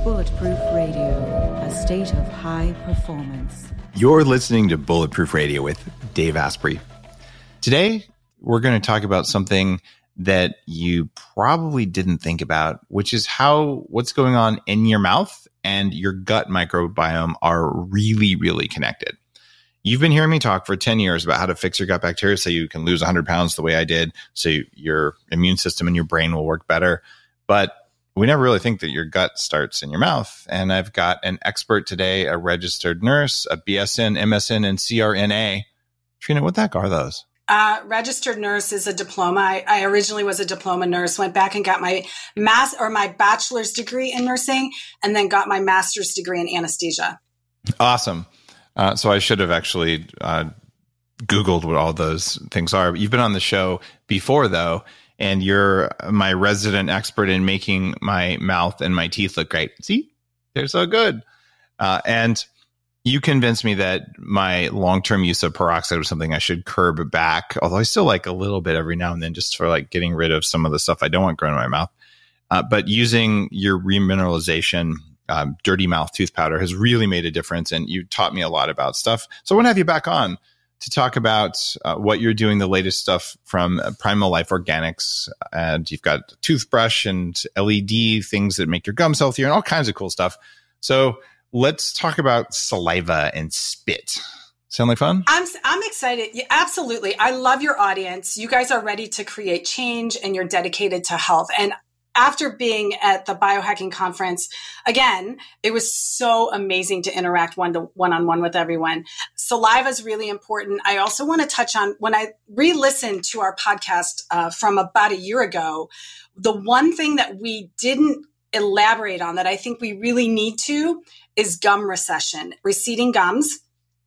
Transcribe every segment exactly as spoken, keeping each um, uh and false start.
Bulletproof Radio, a state of high performance. You're listening to Bulletproof Radio with Dave Asprey. Today, we're going to talk about something that you probably didn't think about, which is how what's going on in your mouth and your gut microbiome are really, really connected. You've been hearing me talk for ten years about how to fix your gut bacteria so you can lose one hundred pounds the way I did, so your immune system and your brain will work better. But we never really think that your gut starts in your mouth. And I've got an expert today, a registered nurse, a B S N, M S N, and C R N A. Trina, what the heck are those? Uh, registered nurse is a diploma. I, I originally was a diploma nurse, went back and got my mass or my bachelor's degree in nursing, and then got my master's degree in anesthesia. Awesome. Uh, so I should have actually uh, Googled what all those things are. You've been on the show before, though, and you're my resident expert in making my mouth and my teeth look great. See, they're so good. Uh, and you convinced me that my long-term use of peroxide was something I should curb back, although I still like a little bit every now and then just for like getting rid of some of the stuff I don't want growing in my mouth. Uh, but using your remineralization um, dirty mouth tooth powder has really made a difference, and you taught me a lot about stuff. So I want to have you back on to talk about uh, what you're doing, the latest stuff from uh, Primal Life Organics. And you've got toothbrush and L E D things that make your gums healthier and all kinds of cool stuff. So let's talk about saliva and spit. Sound like fun? I'm I'm excited. Yeah, absolutely. I love your audience. You guys are ready to create change and you're dedicated to health. And after being at the biohacking conference, again, it was so amazing to interact one to one-on-one with everyone. Saliva is really important. I also want to touch on, when I re-listened to our podcast uh, from about a year ago, the one thing that we didn't elaborate on that I think we really need to is gum recession, receding gums.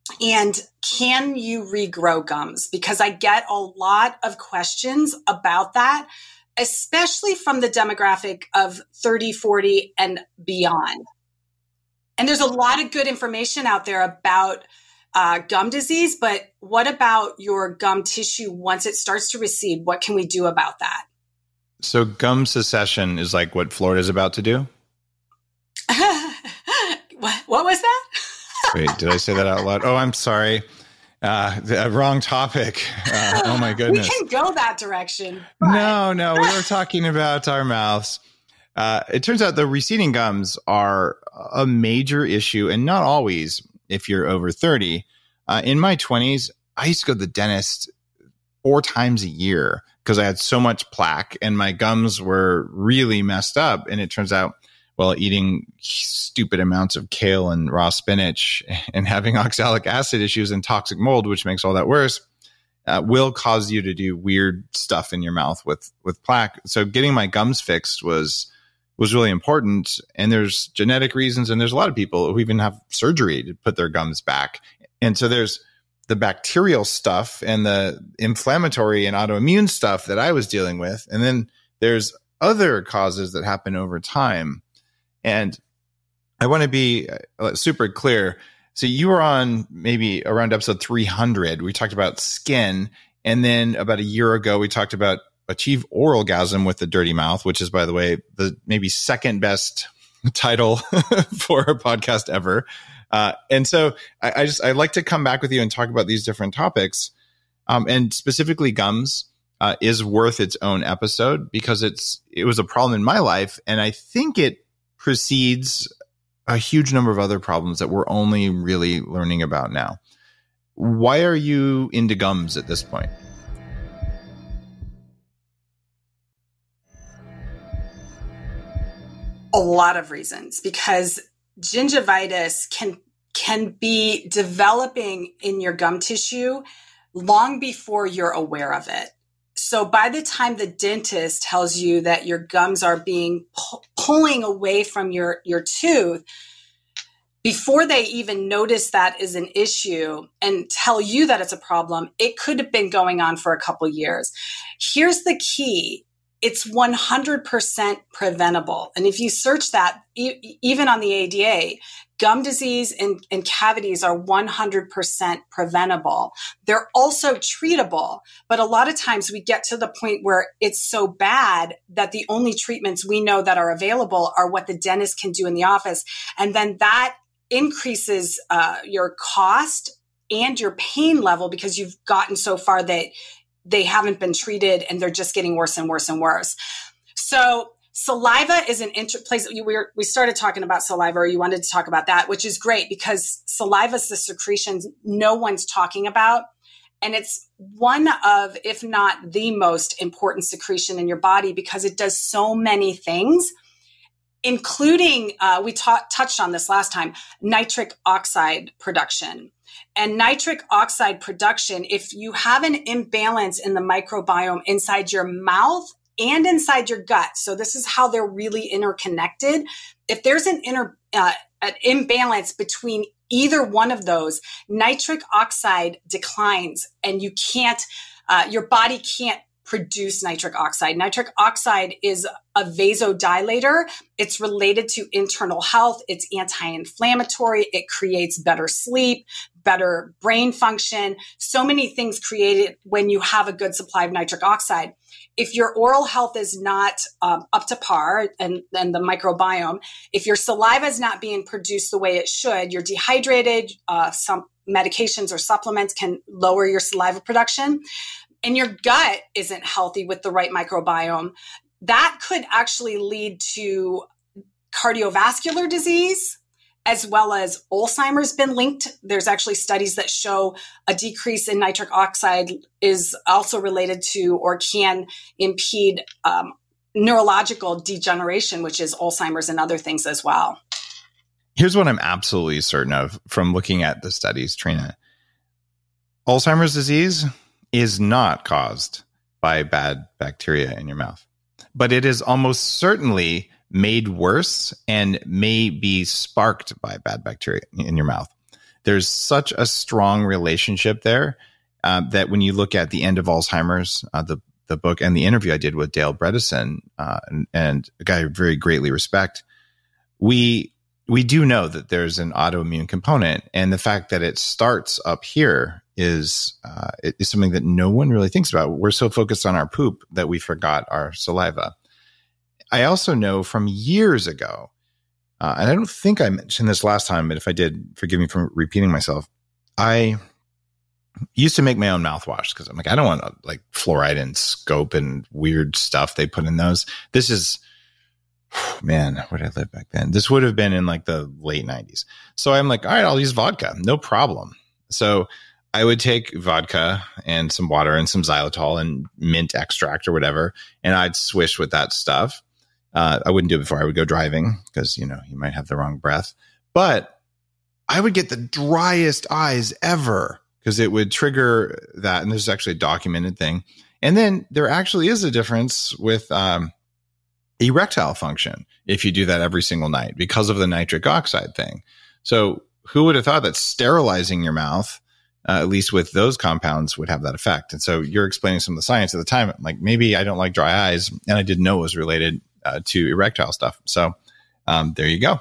And can you regrow gums? Because I get a lot of questions about that, especially from the demographic of thirty, forty and beyond. And there's a lot of good information out there about uh, gum disease, but what about your gum tissue once it starts to recede? What can we do about that? So gum secession is like what Florida's about to do? what, what was that? Wait, did I say that out loud? Oh, I'm sorry. Uh, the wrong topic. Uh, oh my goodness. We can go that direction. But... No, no, we were talking about our mouths. Uh, it turns out the receding gums are a major issue, and not always if you're over thirty. Uh, in my twenties, I used to go to the dentist four times a year because I had so much plaque and my gums were really messed up. And it turns out, well, eating stupid amounts of kale and raw spinach and having oxalic acid issues and toxic mold, which makes all that worse, uh, will cause you to do weird stuff in your mouth with, with plaque. So getting my gums fixed was, was really important. And there's genetic reasons. And there's a lot of people who even have surgery to put their gums back. And so there's the bacterial stuff and the inflammatory and autoimmune stuff that I was dealing with. And then there's other causes that happen over time. And I want to be super clear. So you were on maybe around episode three hundred. We talked about skin. And then about a year ago, we talked about achieve oralgasm with the dirty mouth, which is, by the way, the maybe second best title for a podcast ever. Uh, and so I, I just, I'd like to come back with you and talk about these different topics. Um, and specifically gums uh, is worth its own episode because it's, it was a problem in my life. And I think it precedes a huge number of other problems that we're only really learning about now. Why are you into gums at this point? A lot of reasons, because gingivitis can can be developing in your gum tissue long before you're aware of it. So by the time the dentist tells you that your gums are being pu- pulling away from your, your tooth, before they even notice that is an issue and tell you that it's a problem, it could have been going on for a couple years. Here's the key. It's one hundred percent preventable. And if you search that, e- even on the A D A, Gum disease and, and cavities are one hundred percent preventable. They're also treatable, but a lot of times we get to the point where it's so bad that the only treatments we know that are available are what the dentist can do in the office. And then that increases uh, your cost and your pain level because you've gotten so far that they haven't been treated and they're just getting worse and worse and worse. So saliva is an inter- place. We were, we started talking about saliva, or you wanted to talk about that, which is great because saliva is the secretion no one's talking about. And it's one of, if not the most important secretion in your body because it does so many things, including, uh, we ta- touched on this last time, nitric oxide production. And nitric oxide production, if you have an imbalance in the microbiome inside your mouth and inside your gut, so this is how they're really interconnected. If there's an inter, uh, an imbalance between either one of those, nitric oxide declines and you can't, uh, your body can't produce nitric oxide. Nitric oxide is a vasodilator. It's related to internal health. It's anti-inflammatory. It creates better sleep, better brain function. So many things created when you have a good supply of nitric oxide. If your oral health is not um, up to par and, and the microbiome, if your saliva is not being produced the way it should, you're dehydrated, uh, some medications or supplements can lower your saliva production, and your gut isn't healthy with the right microbiome, that could actually lead to cardiovascular disease, as well as Alzheimer's been linked. There's actually studies that show a decrease in nitric oxide is also related to or can impede um, neurological degeneration, which is Alzheimer's and other things as well. Here's what I'm absolutely certain of from looking at the studies, Trina. Alzheimer's disease is not caused by bad bacteria in your mouth, but it is almost certainly made worse and may be sparked by bad bacteria in your mouth. There's such a strong relationship there uh, that when you look at The End of Alzheimer's, uh, the, the book and the interview I did with Dale Bredesen, uh, and, and a guy I very greatly respect, we we do know that there's an autoimmune component, and the fact that it starts up here is uh, is something that no one really thinks about. We're so focused on our poop that we forgot our saliva. I also know from years ago, uh, and I don't think I mentioned this last time, but if I did, forgive me for repeating myself. I used to make my own mouthwash because I'm like, I don't want like fluoride and scope and weird stuff they put in those. This is, man, where did I live back then? This would have been in like the late nineties. So I'm like, all right, I'll use vodka. No problem. So I would take vodka and some water and some xylitol and mint extract or whatever, and I'd swish with that stuff. Uh, I wouldn't do it before I would go driving because, you know, you might have the wrong breath. But I would get the driest eyes ever because it would trigger that. And there's actually a documented thing. And then there actually is a difference with um, erectile function if you do that every single night because of the nitric oxide thing. So who would have thought that sterilizing your mouth, Uh, at least with those compounds, would have that effect? And so you're explaining some of the science at the time. Like maybe I don't like dry eyes, and I didn't know it was related uh, to erectile stuff. So um, there you go.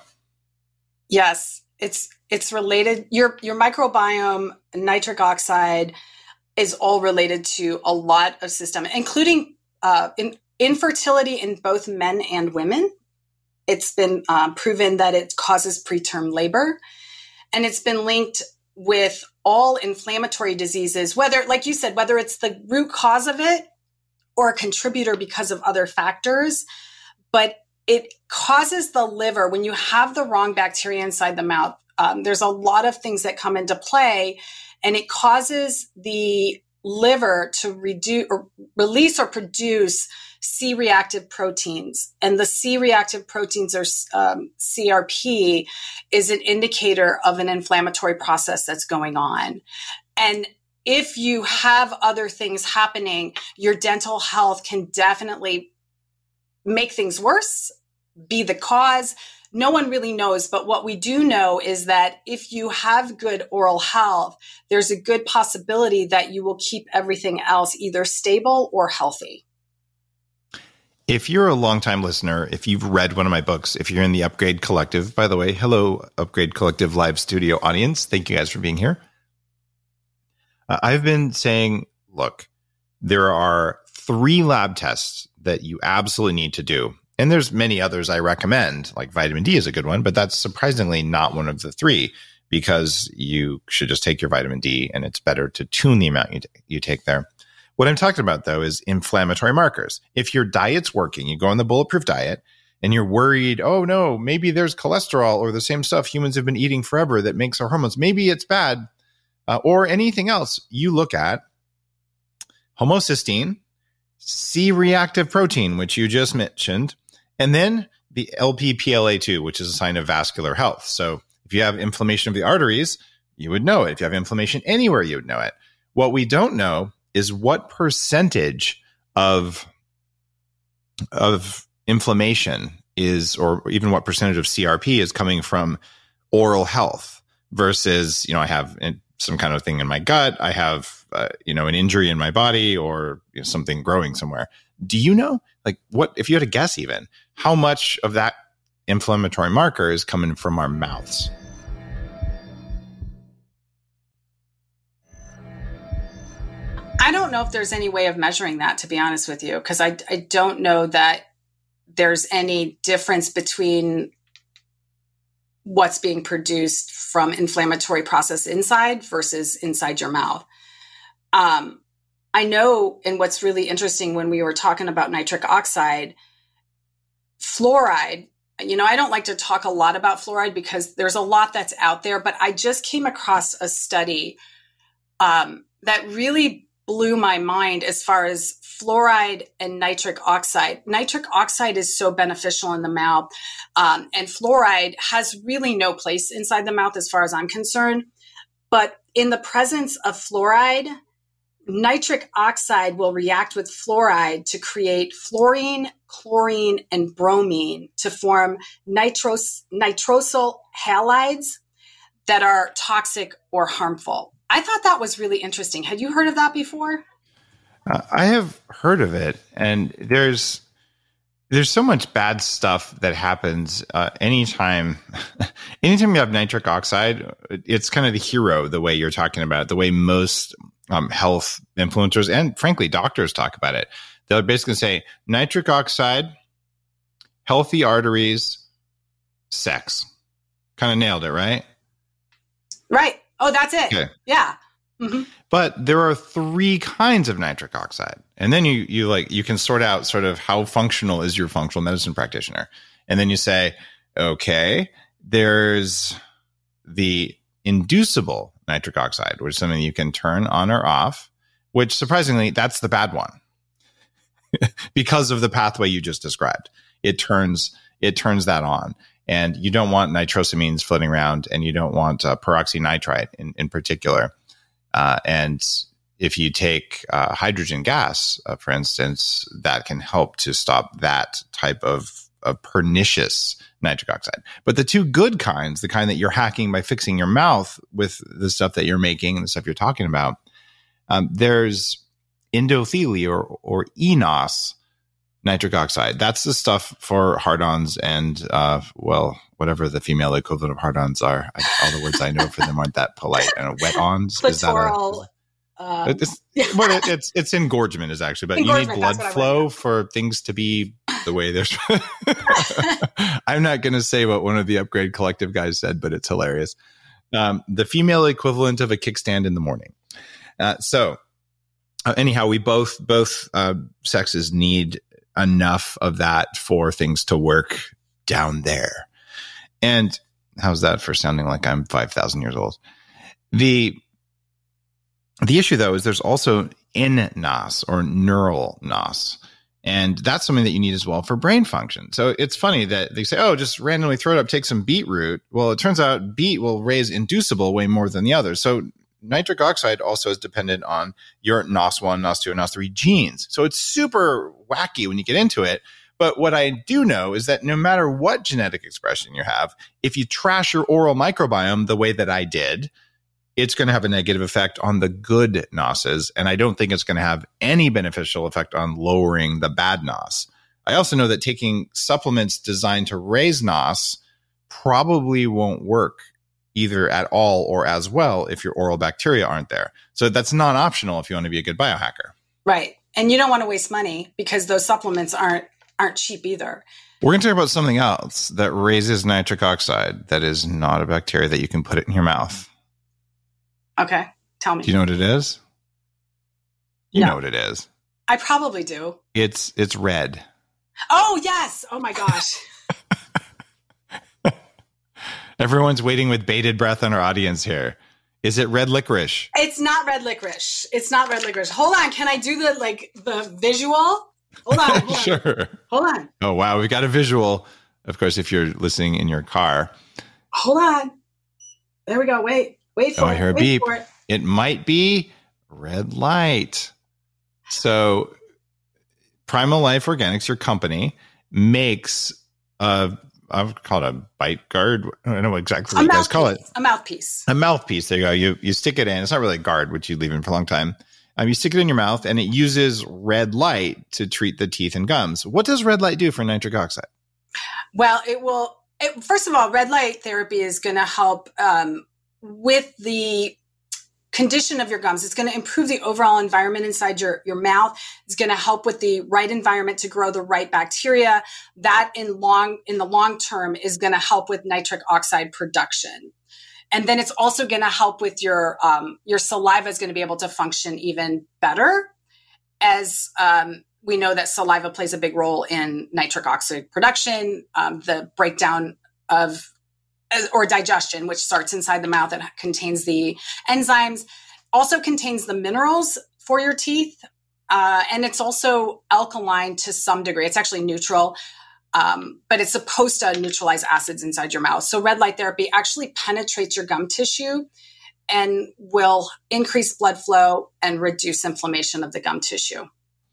Yes, it's it's related. Your your microbiome, nitric oxide, is all related to a lot of systems, including uh, in, infertility in both men and women. It's been uh, proven that it causes preterm labor, and it's been linked with all inflammatory diseases, whether, like you said, whether it's the root cause of it or a contributor because of other factors, but it causes the liver. When you have the wrong bacteria inside the mouth, um, there's a lot of things that come into play, and it causes the liver to reduce or release or produce C-reactive proteins. And the C-reactive proteins, or um, C R P, is an indicator of an inflammatory process that's going on. And if you have other things happening, your dental health can definitely make things worse, be the cause. No one really knows, but what we do know is that if you have good oral health, there's a good possibility that you will keep everything else either stable or healthy. If you're a longtime listener, if you've read one of my books, if you're in the Upgrade Collective, by the way, hello, Upgrade Collective live studio audience. Thank you guys for being here. Uh, I've been saying, look, there are three lab tests that you absolutely need to do. And there's many others I recommend, like vitamin D is a good one, but that's surprisingly not one of the three because you should just take your vitamin D and it's better to tune the amount you, t- you take there. What I'm talking about, though, is inflammatory markers. If your diet's working, you go on the bulletproof diet and you're worried, oh, no, maybe there's cholesterol or the same stuff humans have been eating forever that makes our hormones. Maybe it's bad uh, or anything else. You look at homocysteine, C-reactive protein, which you just mentioned, and then the L P P L A two, which is a sign of vascular health. So if you have inflammation of the arteries, you would know it. If you have inflammation anywhere, you would know it. What we don't know is what percentage of of inflammation is, or even what percentage of C R P is coming from oral health versus, you know, I have some kind of thing in my gut, I have, uh, you know, an injury in my body or you know, something growing somewhere. Do you know, like what, if you had to guess even, how much of that inflammatory marker is coming from our mouths? I don't know if there's any way of measuring that, to be honest with you, because I, I don't know that there's any difference between what's being produced from inflammatory process inside versus inside your mouth. Um, I know, and what's really interesting when we were talking about nitric oxide, fluoride, you know, I don't like to talk a lot about fluoride because there's a lot that's out there, but I just came across a study um, that really blew my mind as far as fluoride and nitric oxide. Nitric oxide is so beneficial in the mouth, um, and fluoride has really no place inside the mouth as far as I'm concerned. But in the presence of fluoride, nitric oxide will react with fluoride to create fluorine, chlorine, and bromine to form nitros- nitrosyl halides that are toxic or harmful. I thought that was really interesting. Had you heard of that before? Uh, I have heard of it, and there's there's so much bad stuff that happens uh, anytime. anytime you have nitric oxide, it's kind of the hero, the way you're talking about it, the way most um, health influencers and, frankly, doctors talk about it. They'll basically say nitric oxide, healthy arteries, sex. Kind of nailed it, right? Right. Oh, that's it. Okay. Yeah. Mm-hmm. But there are three kinds of nitric oxide. And then you you like you can sort out sort of how functional is your functional medicine practitioner. And then you say, okay, there's the inducible nitric oxide, which is something you can turn on or off, which surprisingly, that's the bad one. Because of the pathway you just described. It turns it turns that on. And you don't want nitrosamines floating around, and you don't want uh, peroxynitrite in, in particular. Uh, and if you take uh, hydrogen gas, uh, for instance, that can help to stop that type of, of pernicious nitric oxide. But the two good kinds, the kind that you're hacking by fixing your mouth with the stuff that you're making and the stuff you're talking about, um, there's endothelium or, or E N O S nitric oxide. That's the stuff for hard-ons and, uh, well, whatever the female equivalent of hard-ons are. I, all the words I know for them aren't that polite. And wet-ons? Clitoral. Um, it's, well, it, it's, it's engorgement is actually, but you need blood flow for things to be the way they're. I'm not going to say what one of the Upgrade Collective guys said, but it's hilarious. Um, the female equivalent of a kickstand in the morning. Uh, so uh, anyhow, we both, both uh, sexes need enough of that for things to work down there. And how's that for sounding like I'm five thousand years old? The the issue, though, is there's also N N O S or neural N O S. And that's something that you need as well for brain function. So it's funny that they say, oh, just randomly throw it up, take some beetroot. Well, it turns out beet will raise inducible way more than the others. So nitric oxide also is dependent on your N O S one, N O S two, and N O S three genes. So it's super wacky when you get into it. But what I do know is that no matter what genetic expression you have, if you trash your oral microbiome the way that I did, it's going to have a negative effect on the good N O Ss. And I don't think it's going to have any beneficial effect on lowering the bad N O S. I also know that taking supplements designed to raise N O S probably won't work either at all or as well if your oral bacteria aren't there. So that's not optional if you want to be a good biohacker. Right. And you don't want to waste money because those supplements aren't aren't cheap either. We're going to talk about something else that raises nitric oxide that is not a bacteria that you can put it in your mouth. Okay. Tell me. Do you know what it is? You No. know what it is. I probably do. It's it's red. Oh, yes. Oh, my gosh. Everyone's waiting with bated breath on our audience here. Is it red licorice? It's not red licorice. It's not red licorice. Hold on. Can I do the like the visual? Hold on. Hold on. Sure. Hold on. Oh, wow. We've got a visual. Of course, if you're listening in your car. Hold on. There we go. Wait. Wait for Oh, it. I hear a Wait beep. for it. It might be red light. So Primal Life Organics, your company, makes a, I've called a bite guard. I don't know exactly what A you guys call it. mouthpiece. A mouthpiece. A mouthpiece. There you go. You you stick it in. It's not really a guard, which you leave in for a long time. Um, you stick it in your mouth, and it uses red light to treat the teeth and gums. What does red light do for nitric oxide? Well, it will. It, first of all, red light therapy is going to help um, with the condition of your gums. It's going to improve the overall environment inside your, your mouth. It's going to help with the right environment to grow the right bacteria. That in long in the long term is going to help with nitric oxide production. And then it's also going to help with your um, your saliva is going to be able to function even better, as um, we know that saliva plays a big role in nitric oxide production, um, the breakdown of or digestion, which starts inside the mouth and contains the enzymes, also contains the minerals for your teeth. Uh, and it's also alkaline to some degree. It's actually neutral, um, but it's supposed to neutralize acids inside your mouth. So red light therapy actually penetrates your gum tissue and will increase blood flow and reduce inflammation of the gum tissue.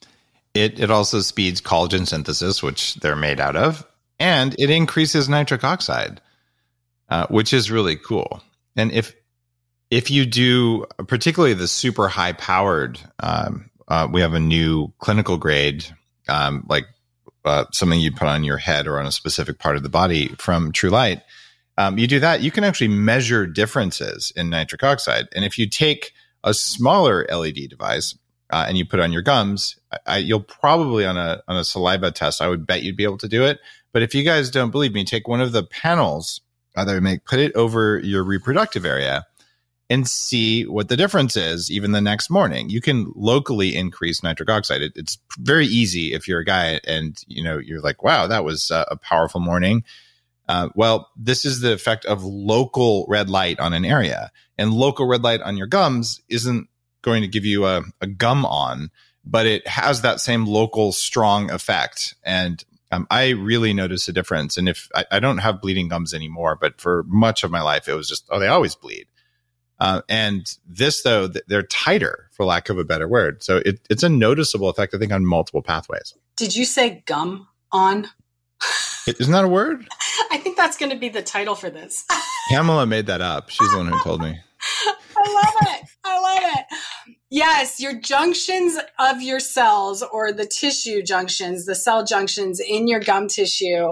It it also speeds collagen synthesis, which they're made out of, and it increases nitric oxide. Uh, which is really cool. And if if you do, particularly the super high powered, um, uh, we have a new clinical grade, um, like uh, something you put on your head or on a specific part of the body from True Light. Um, you do that, you can actually measure differences in nitric oxide. And if you take a smaller L E D device uh, and you put it on your gums, I, I, you'll probably on a on a saliva test, I would bet you'd be able to do it. But if you guys don't believe me, take one of the panels Other make put it over your reproductive area and see what the difference is even the next morning. You can locally increase nitric oxide. It, it's very easy if you're a guy and you know you're like, wow, that was a, a powerful morning. Uh, well, this is the effect of local red light on an area, and local red light on your gums isn't going to give you a, a gum on, but it has that same local strong effect. And Um, I really notice a difference. And if I, I don't have bleeding gums anymore, but for much of my life, it was just, oh, they always bleed. Uh, and this, though, they're tighter, for lack of a better word. So it, it's a noticeable effect, I think, on multiple pathways. Did you say gum on? Isn't that a word? I think that's going to be the title for this. Pamela made that up. She's the one who told me. I love it. I love it. Yes, your junctions of your cells, or the tissue junctions, the cell junctions in your gum tissue.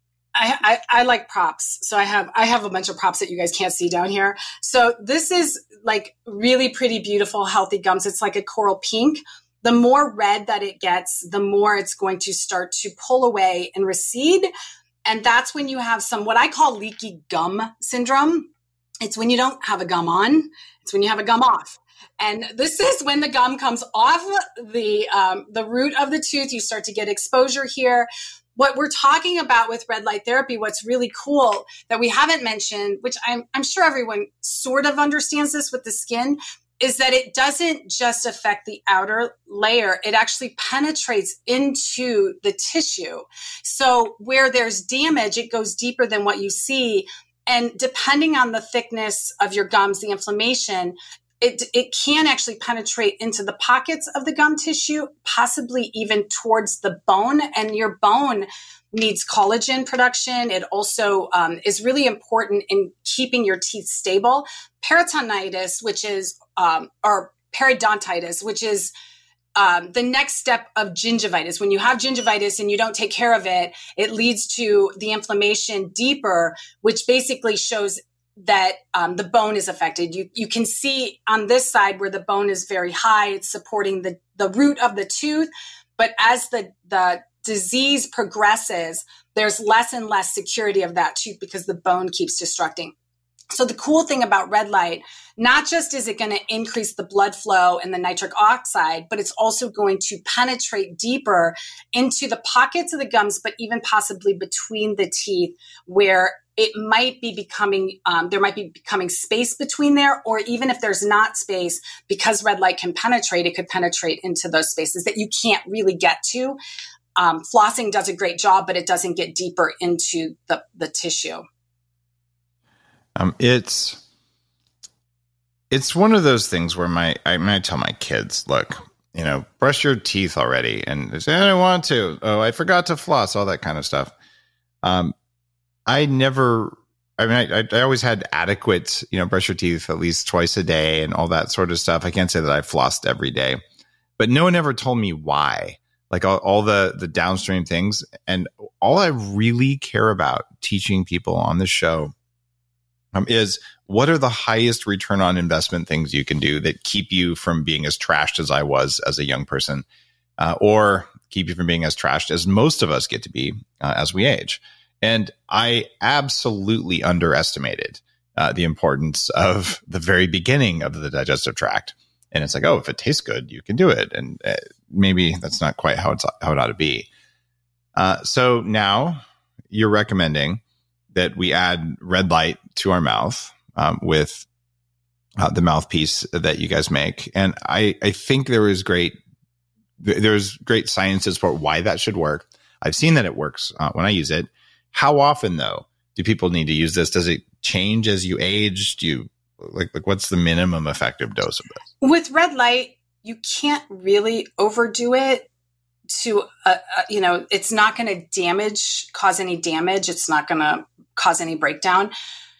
I, I, I like props. So I have I have a bunch of props that you guys can't see down here. So this is like really pretty, beautiful, healthy gums. It's like a coral pink. The more red that it gets, the more it's going to start to pull away and recede. And that's when you have some, what I call leaky gum syndrome. It's when you don't have a gum on. It's when you have a gum off. And this is when the gum comes off the um, the root of the tooth. You start to get exposure here. What we're talking about with red light therapy, what's really cool that we haven't mentioned, which I'm, I'm sure everyone sort of understands this with the skin, is that it doesn't just affect the outer layer. It actually penetrates into the tissue. So where there's damage, it goes deeper than what you see. And depending on the thickness of your gums, the inflammation, It it can actually penetrate into the pockets of the gum tissue, possibly even towards the bone. And your bone needs collagen production. It also um, is really important in keeping your teeth stable. Peritonitis, which is, um, or periodontitis, which is um, the next step of gingivitis. When you have gingivitis and you don't take care of it, it leads to the inflammation deeper, which basically shows that um, the bone is affected. You you can see on this side where the bone is very high, it's supporting the, the root of the tooth. But as the, the disease progresses, there's less and less security of that tooth because the bone keeps destructing. So the cool thing about red light, not just is it going to increase the blood flow and the nitric oxide, but it's also going to penetrate deeper into the pockets of the gums, but even possibly between the teeth where it might be becoming, um, there might be becoming space between there, or even if there's not space, because red light can penetrate, it could penetrate into those spaces that you can't really get to. Um, flossing does a great job, but it doesn't get deeper into the, the tissue. Um, it's it's one of those things where my I, I tell my kids, look, you know, brush your teeth already, and they say, I don't want to. Oh, I forgot to floss, all that kind of stuff. Um, I never. I mean, I, I always had adequate, you know, brush your teeth at least twice a day and all that sort of stuff. I can't say that I flossed every day, but no one ever told me why. Like all, all the the downstream things, and all I really care about teaching people on the show Um, is what are the highest return on investment things you can do that keep you from being as trashed as I was as a young person, uh, or keep you from being as trashed as most of us get to be uh, as we age. And I absolutely underestimated uh, the importance of the very beginning of the digestive tract. And it's like, oh, if it tastes good, you can do it. And uh, maybe that's not quite how it's how it ought to be. Uh, so now you're recommending that we add red light to our mouth um, with uh, the mouthpiece that you guys make. And I, I think there is great, there's great science to support why that should work. I've seen that it works uh, when I use it. How often, though, do people need to use this? Does it change as you age? Do you like, like what's the minimum effective dose of this? With red light, you can't really overdo it. To uh, uh, you know, it's not going to damage, cause any damage. It's not going to cause any breakdown.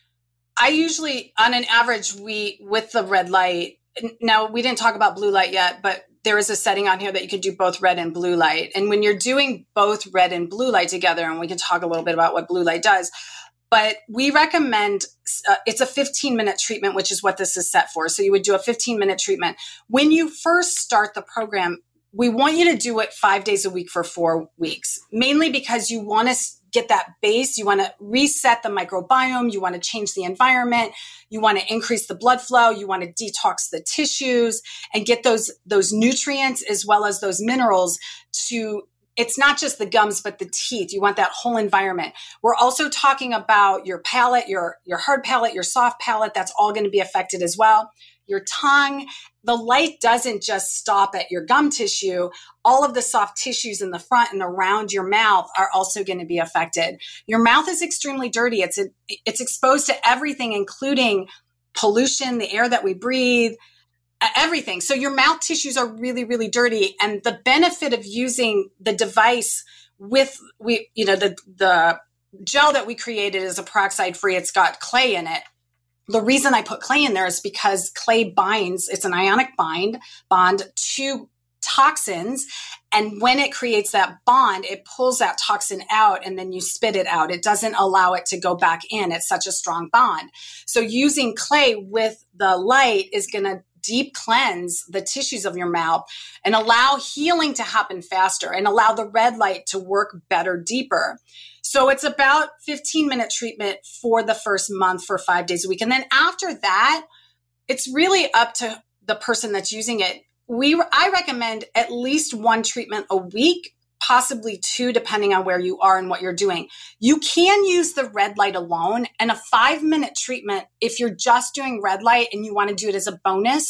I usually, on an average, we with the red light. Now, we didn't talk about blue light yet, but there is a setting on here that you can do both red and blue light. And when you're doing both red and blue light together, and we can talk a little bit about what blue light does, but we recommend uh, it's a fifteen minute treatment, which is what this is set for. So you would do a fifteen minute treatment. When you first start the program, we want you to do it five days a week for four weeks, mainly because you want to get that base. You want to reset the microbiome. You want to change the environment. You want to increase the blood flow. You want to detox the tissues and get those, those nutrients as well as those minerals to, it's not just the gums, but the teeth. You want that whole environment. We're also talking about your palate, your, your hard palate, your soft palate. That's all going to be affected as well. Your tongue. The light doesn't just stop at your gum tissue. All of the soft tissues in the front and around your mouth are also going to be affected. Your mouth is extremely dirty. It's a, it's exposed to everything, including pollution, the air that we breathe, everything. So your mouth tissues are really, really dirty. And the benefit of using the device with, we, you know, the, the gel that we created is a peroxide free. It's got clay in it. The reason I put clay in there is because clay binds, it's an ionic bind bond to toxins. And when it creates that bond, it pulls that toxin out and then you spit it out. It doesn't allow it to go back in. It's such a strong bond. So using clay with the light is going to deep cleanse the tissues of your mouth and allow healing to happen faster and allow the red light to work better, deeper. So it's about fifteen minute treatment for the first month for five days a week. And then after that, it's really up to the person that's using it. We, I recommend at least one treatment a week, possibly two, depending on where you are and what you're doing. You can use the red light alone, and a five minute treatment, if you're just doing red light and you want to do it as a bonus,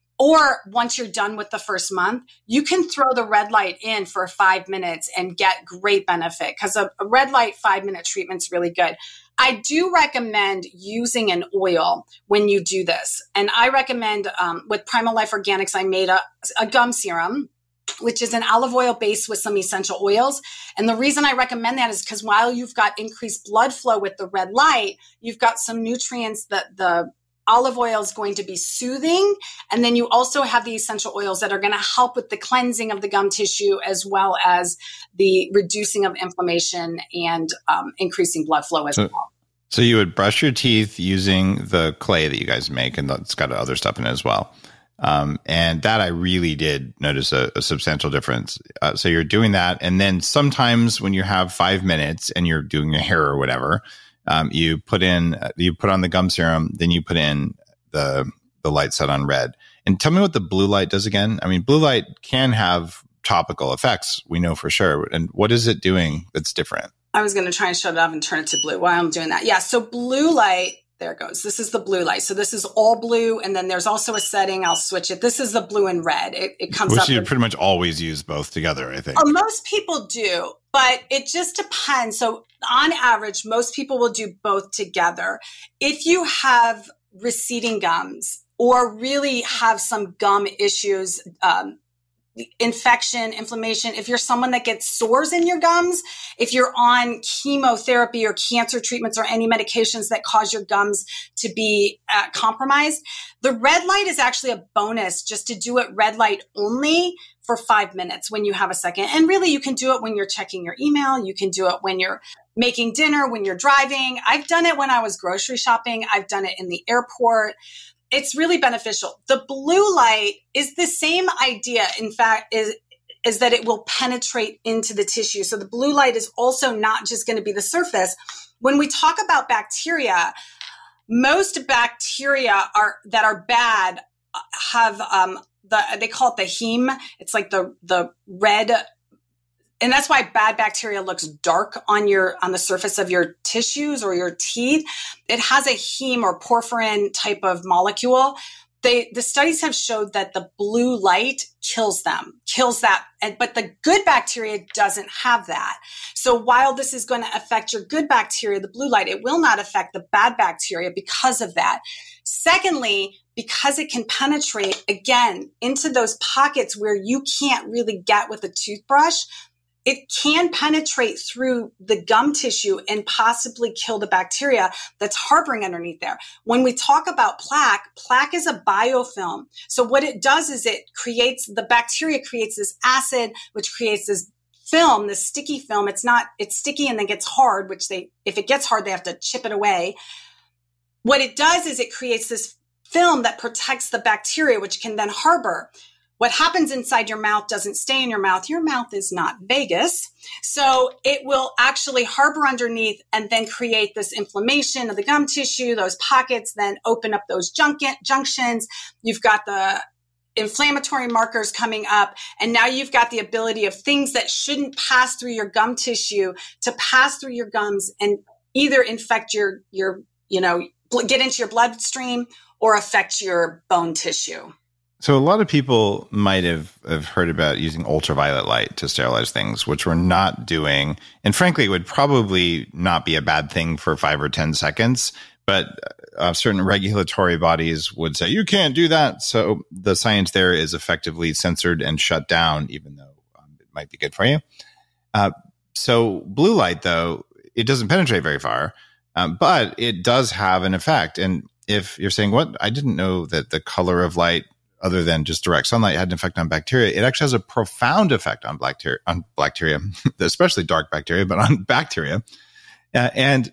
or once you're done with the first month, you can throw the red light in for five minutes and get great benefit because a, a red light five minute treatment is really good. I do recommend using an oil when you do this. And I recommend um, with Primal Life Organics, I made a, a gum serum, which is an olive oil base with some essential oils. And the reason I recommend that is because while you've got increased blood flow with the red light, you've got some nutrients that the olive oil is going to be soothing. And then you also have the essential oils that are going to help with the cleansing of the gum tissue, as well as the reducing of inflammation and um, increasing blood flow as so, well. So you would brush your teeth using the clay that you guys make, and that's got other stuff in it as well. Um, and that I really did notice a, a substantial difference. Uh, so you're doing that. And then sometimes when you have five minutes and you're doing your hair or whatever, um, you put in, uh, you put on the gum serum, then you put in the, the light set on red. And tell me what the blue light does again. I mean, blue light can have topical effects. We know for sure. And what is it doing that's different? I was going to try and shut it off and turn it to blue while I'm doing that. Yeah. So blue light, there it goes. This is the blue light. So this is all blue. And then there's also a setting. I'll switch it. This is the blue and red. It, it comes Which up. you with, pretty much always use both together, I think. Oh, most people do, but it just depends. So on average, most people will do both together. If you have receding gums or really have some gum issues, um, infection, inflammation, if you're someone that gets sores in your gums, if you're on chemotherapy or cancer treatments or any medications that cause your gums to be uh, compromised, the red light is actually a bonus just to do it red light only for five minutes when you have a second. And really, you can do it when you're checking your email. You can do it when you're making dinner, when you're driving. I've done it when I was grocery shopping. I've done it in the airport. It's really beneficial. The blue light is the same idea. In fact, is, is that it will penetrate into the tissue. So the blue light is also not just going to be the surface. When we talk about bacteria, most bacteria are that are bad have um, the they call it the heme. It's like the the red. And that's why bad bacteria looks dark on your on the surface of your tissues or your teeth. It has a heme or porphyrin type of molecule. They, the studies have showed that the blue light kills them, kills that. And, but the good bacteria doesn't have that. So while this is going to affect your good bacteria, the blue light, it will not affect the bad bacteria because of that. Secondly, because it can penetrate, again, into those pockets where you can't really get with a toothbrush, it can penetrate through the gum tissue and possibly kill the bacteria that's harboring underneath there. When we talk about plaque, plaque is a biofilm. So what it does is it creates, the bacteria creates this acid, which creates this film, this sticky film. It's not, it's sticky and then gets hard, which they, if it gets hard, they have to chip it away. What it does is it creates this film that protects the bacteria, which can then harbor. What happens inside your mouth doesn't stay in your mouth. Your mouth is not Vegas. So it will actually harbor underneath and then create this inflammation of the gum tissue, those pockets, then open up those junc- junctions. You've got the inflammatory markers coming up. And now you've got the ability of things that shouldn't pass through your gum tissue to pass through your gums and either infect your, your, you know, get into your bloodstream or affect your bone tissue. So a lot of people might have, have heard about using ultraviolet light to sterilize things, which we're not doing. And frankly, it would probably not be a bad thing for five or ten seconds. But uh, certain regulatory bodies would say, you can't do that. So the science there is effectively censored and shut down, even though um, it might be good for you. Uh, so blue light, though, it doesn't penetrate very far, um, but it does have an effect. And if you're saying, what? I didn't know that the color of light, other than just direct sunlight, had an effect on bacteria. It actually has a profound effect on bacteria, on bacteria, especially dark bacteria, but on bacteria. Uh, and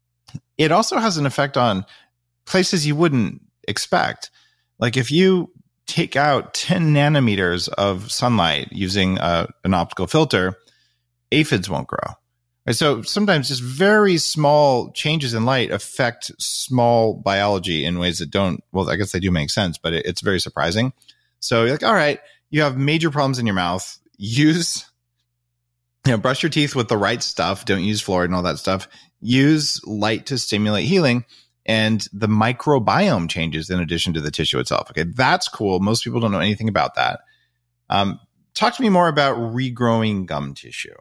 it also has an effect on places you wouldn't expect. Like if you take out ten nanometers of sunlight using uh, an optical filter, aphids won't grow. Right? So sometimes just very small changes in light affect small biology in ways that don't, well, I guess they do make sense, but it, it's very surprising. So you're like, all right, you have major problems in your mouth. Use, you know, brush your teeth with the right stuff. Don't use fluoride and all that stuff. Use light to stimulate healing. And the microbiome changes in addition to the tissue itself. Okay, that's cool. Most people don't know anything about that. Um, talk to me more about regrowing gum tissue.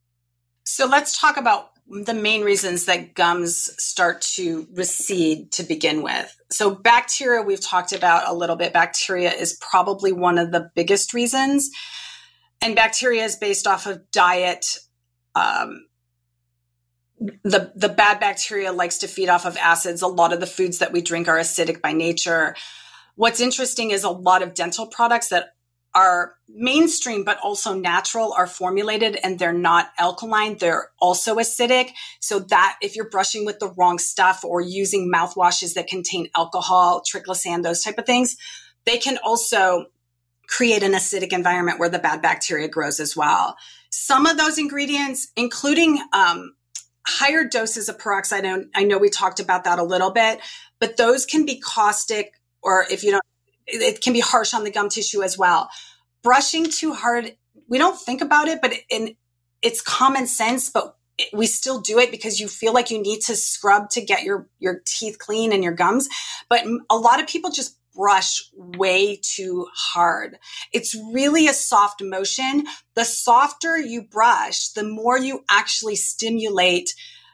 So let's talk about the main reasons that gums start to recede to begin with. So bacteria, we've talked about a little bit. Bacteria is probably one of the biggest reasons. And bacteria is based off of diet, um, the, the bad bacteria likes to feed off of acids. A lot of the foods that we drink are acidic by nature. What's interesting is a lot of dental products that are mainstream, but also natural, are formulated and they're not alkaline. They're also acidic. So that if you're brushing with the wrong stuff or using mouthwashes that contain alcohol, triclosan, those type of things, they can also create an acidic environment where the bad bacteria grows as well. Some of those ingredients, including um, higher doses of peroxide, and I know we talked about that a little bit, but those can be caustic, or if you don't, it can be harsh on the gum tissue as well. Brushing too hard, we don't think about it, but in, it's common sense, but we still do it because you feel like you need to scrub to get your, your teeth clean and your gums. But a lot of people just brush way too hard. It's really a soft motion. The softer you brush, the more you actually stimulate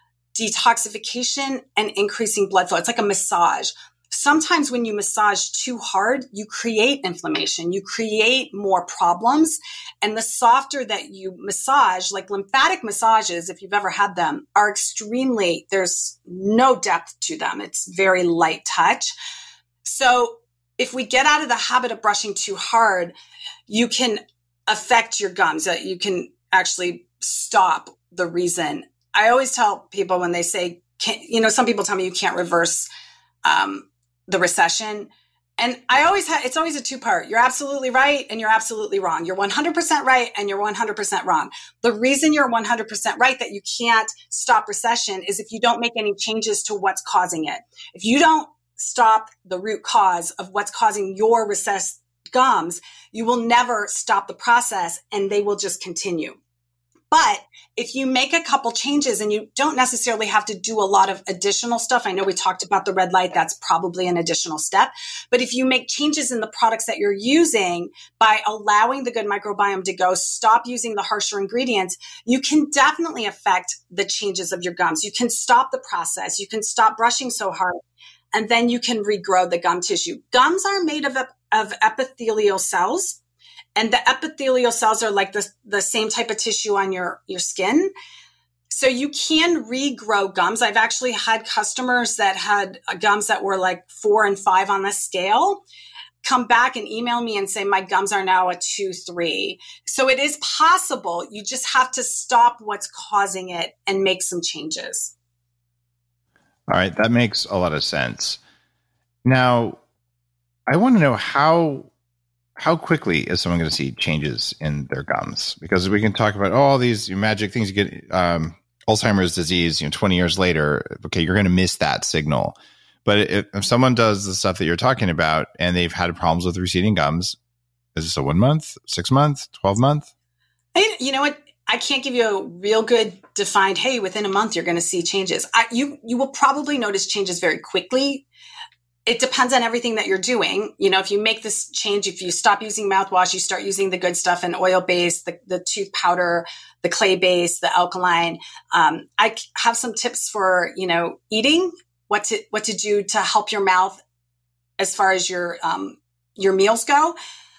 detoxification and increasing blood flow. It's like a massage. Sometimes when you massage too hard, you create inflammation, you create more problems. And the softer that you massage, like lymphatic massages, if you've ever had them, are extremely, there's no depth to them. It's very light touch. So if we get out of the habit of brushing too hard, you can affect your gums. You can actually stop the reason. I always tell people when they say, can, you know, some people tell me you can't reverse um, the recession. And I always have, it's always a two part. You're absolutely right and you're absolutely wrong. You're one hundred percent right and you're one hundred percent wrong. The reason you're one hundred percent right that you can't stop recession is if you don't make any changes to what's causing it. If you don't stop the root cause of what's causing your recessed gums, you will never stop the process and they will just continue. But if you make a couple changes and you don't necessarily have to do a lot of additional stuff, I know we talked about the red light, that's probably an additional step. But if you make changes in the products that you're using by allowing the good microbiome to go, stop using the harsher ingredients, you can definitely affect the changes of your gums. You can stop the process. You can stop brushing so hard. And then you can regrow the gum tissue. Gums are made of, of epithelial cells. And the epithelial cells are like the, the same type of tissue on your, your skin. So you can regrow gums. I've actually had customers that had gums that were like four and five on the scale come back and email me and say, my gums are now a two, three. So it is possible. You just have to stop what's causing it and make some changes. All right, that makes a lot of sense. Now, I want to know how how quickly is someone going to see changes in their gums? Because we can talk about oh, all these magic things. You get um, Alzheimer's disease, you know, twenty years later. Okay, you're going to miss that signal. But if, if someone does the stuff that you're talking about and they've had problems with receding gums, is this a one month, six month, twelve month? I, you know what? I can't give you a real good defined, hey, within a month, you're going to see changes. I, you, you will probably notice changes very quickly. It depends on everything that you're doing. You know, if you make this change, if you stop using mouthwash, you start using the good stuff and oil base, the, the tooth powder, the clay base, the alkaline. Um, I have some tips for, you know, eating, what to, what to do to help your mouth as far as your, um, your meals go.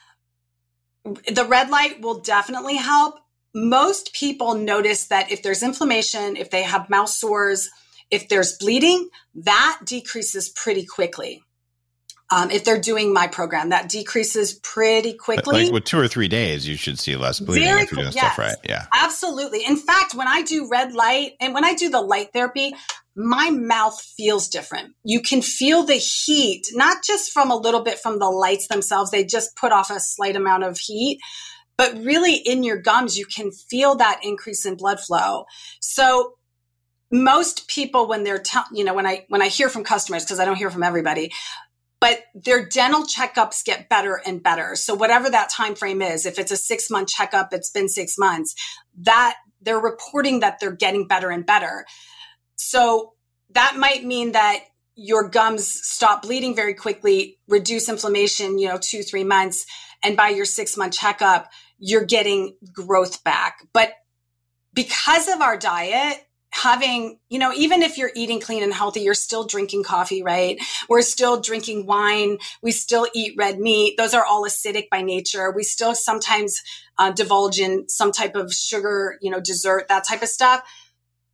The red light will definitely help. Most people notice that if there's inflammation, if they have mouth sores, if there's bleeding, that decreases pretty quickly. Um, if they're doing my program, that decreases pretty quickly. Like with two or three days, you should see less bleeding Very if you're doing cool. Yes, stuff right. Yeah, absolutely. In fact, when I do red light and when I do the light therapy, my mouth feels different. You can feel the heat, not just from a little bit from the lights themselves. They just put off a slight amount of heat. But really in your gums, you can feel that increase in blood flow. So most people, when they're, te- you know, when I, when I hear from customers, because I don't hear from everybody, but their dental checkups get better and better. So whatever that time frame is, if it's a six month checkup, it's been six months, that they're reporting that they're getting better and better. So that might mean that your gums stop bleeding very quickly, reduce inflammation, you know, two, three months. And by your six month checkup, you're getting growth back. But because of our diet, having, you know, even if you're eating clean and healthy, you're still drinking coffee, right? We're still drinking wine. We still eat red meat. Those are all acidic by nature. We still sometimes uh, divulge in some type of sugar, you know, dessert, that type of stuff.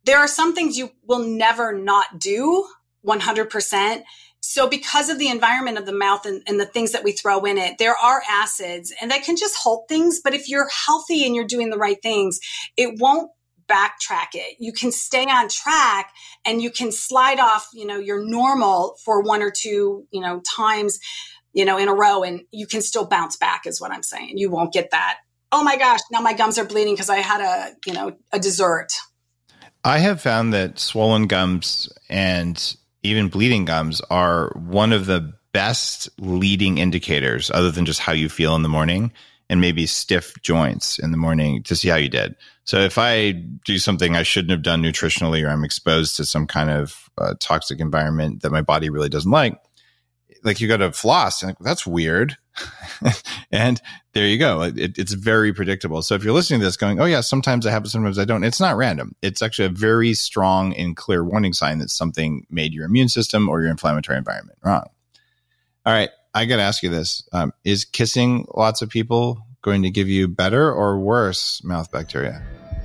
there are some things you will never not do one hundred percent. So because of the environment of the mouth and, and the things that we throw in it, there are acids and that can just hold things. But if you're healthy and you're doing the right things, it won't backtrack it. You can stay on track and you can slide off, you know, your normal for one or two, you know, times, you know, in a row, and you can still bounce back is what I'm saying. You won't get that. Oh my gosh, now my gums are bleeding because I had a, you know, a dessert. I have found that swollen gums and even bleeding gums are one of the best leading indicators, other than just how you feel in the morning and maybe stiff joints in the morning, to see how you did. So if I do something I shouldn't have done nutritionally, or I'm exposed to some kind of uh, toxic environment that my body really doesn't like, like you got to floss, and like, that's weird. And there you go. It, it's very predictable. So if you're listening to this going, oh yeah, sometimes I have it, sometimes I don't, it's not random. It's actually a very strong and clear warning sign that something made your immune system or your inflammatory environment wrong. All right. I got to ask you this. Um, is kissing lots of people going to give you better or worse mouth bacteria?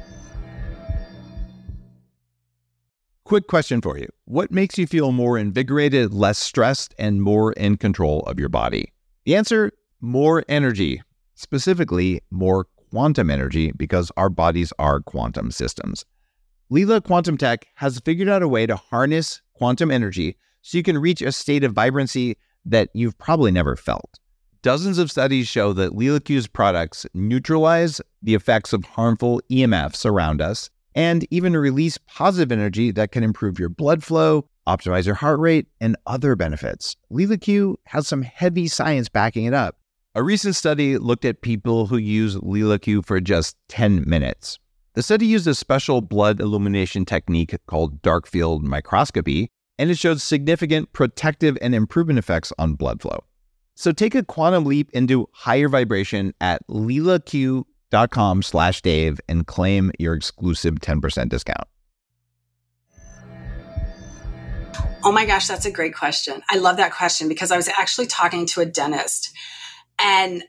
Quick question for you. What makes you feel more invigorated, less stressed, and more in control of your body? The answer, more energy, specifically more quantum energy, because our bodies are quantum systems. Lila Quantum Tech has figured out a way to harness quantum energy so you can reach a state of vibrancy that you've probably never felt. Dozens of studies show that LilaQ's products neutralize the effects of harmful E M Fs around us and even release positive energy that can improve your blood flow, optimize your heart rate, and other benefits. LilaQ has some heavy science backing it up. A recent study looked at people who use LilaQ for just ten minutes. The study used a special blood illumination technique called dark field microscopy, and it showed significant protective and improvement effects on blood flow. So take a quantum leap into higher vibration at lilaq.com slash Dave and claim your exclusive ten percent discount. Oh my gosh, that's a great question. I love that question because I was actually talking to a dentist, and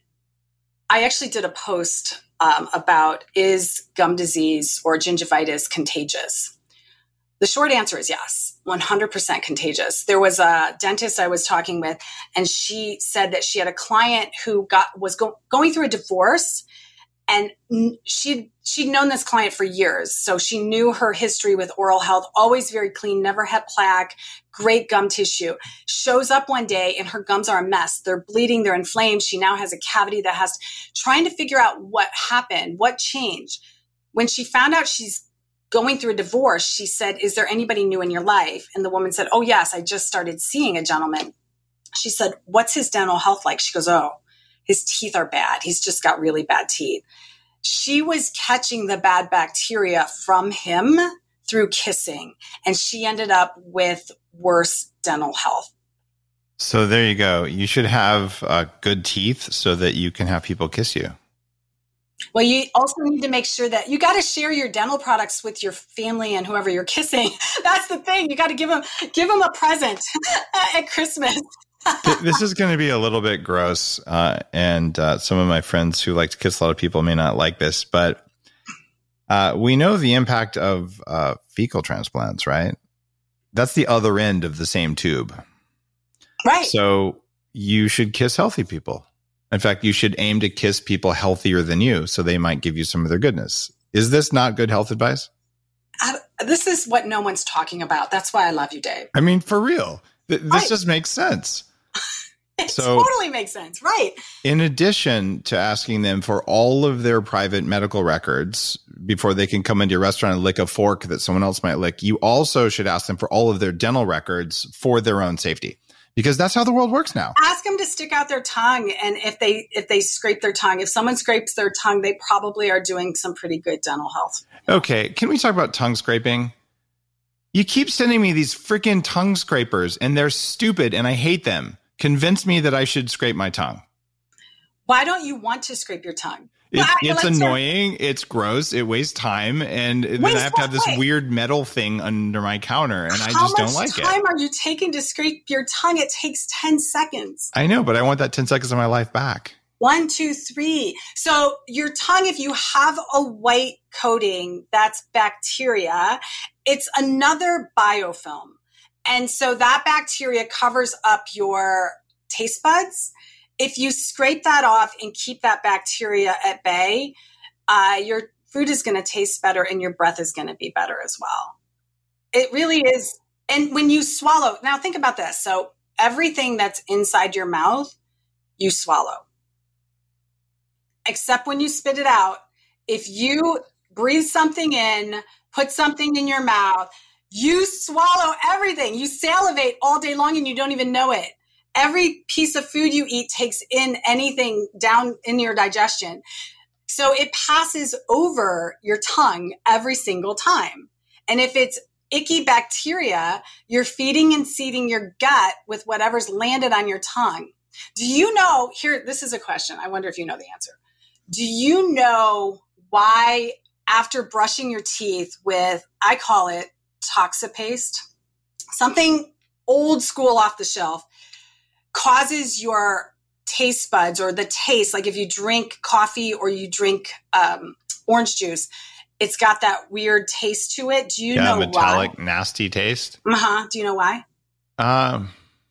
I actually did a post um, about, is gum disease or gingivitis contagious? The short answer is yes, one hundred percent contagious. There was a dentist I was talking with, and she said that she had a client who got was go, going through a divorce, and she'd, she'd known this client for years. So she knew her history with oral health, always very clean, never had plaque, great gum tissue. Shows up one day and her gums are a mess. They're bleeding, they're inflamed. She now has a cavity that has, trying to figure out what happened, what changed. When she found out she's going through a divorce, she said, is there anybody new in your life? And the woman said, oh yes, I just started seeing a gentleman. She said, what's his dental health like? She goes, oh, his teeth are bad. He's just got really bad teeth. She was catching the bad bacteria from him through kissing, and she ended up with worse dental health. So there you go. You should have uh, good teeth so that you can have people kiss you. Well, you also need to make sure that you got to share your dental products with your family and whoever you're kissing. That's the thing. You got to give them, give them a present at Christmas. This is going to be a little bit gross. Uh, and uh, some of my friends who like to kiss a lot of people may not like this, but uh, we know the impact of uh, fecal transplants, right? That's the other end of the same tube. Right. So you should kiss healthy people. In fact, you should aim to kiss people healthier than you, so they might give you some of their goodness. Is this not good health advice? I, this is what no one's talking about. That's why I love you, Dave. I mean, for real. Th- this right. just makes sense. It so, totally makes sense. Right. In addition to asking them for all of their private medical records before they can come into your restaurant and lick a fork that someone else might lick, you also should ask them for all of their dental records for their own safety. Because that's how the world works now. Ask them to stick out their tongue. And if they if they scrape their tongue, if someone scrapes their tongue, they probably are doing some pretty good dental health. Okay. Can we talk about tongue scraping? You keep sending me these freaking tongue scrapers, and they're stupid, and I hate them. Convince me that I should scrape my tongue. Why don't you want to scrape your tongue? It, well, it's like annoying. To- it's gross. It wastes time. And then Waste I have to have this way. weird metal thing under my counter, and I How just don't like it. How much time are you taking to scrape your tongue? It takes ten seconds. I know, but I want that ten seconds of my life back. One, two, three. So your tongue, if you have a white coating, that's bacteria. It's another biofilm. And so that bacteria covers up your taste buds. If you scrape that off and keep that bacteria at bay, uh, your food is going to taste better and your breath is going to be better as well. It really is. And when you swallow, now think about this. So everything that's inside your mouth, you swallow. Except when you spit it out. If you breathe something in, put something in your mouth, you swallow everything. You salivate all day long and you don't even know it. Every piece of food you eat takes in anything down in your digestion. So it passes over your tongue every single time. And if it's icky bacteria, you're feeding and seeding your gut with whatever's landed on your tongue. Do you know, here, this is a question. I wonder if you know the answer. Do you know why after brushing your teeth with, I call it Toxipaste, something old school off the shelf, causes your taste buds or the taste, like if you drink coffee or you drink um, orange juice, it's got that weird taste to it. Do you yeah, know metallic, why? nasty taste. Uh-huh. Do you know why? Um,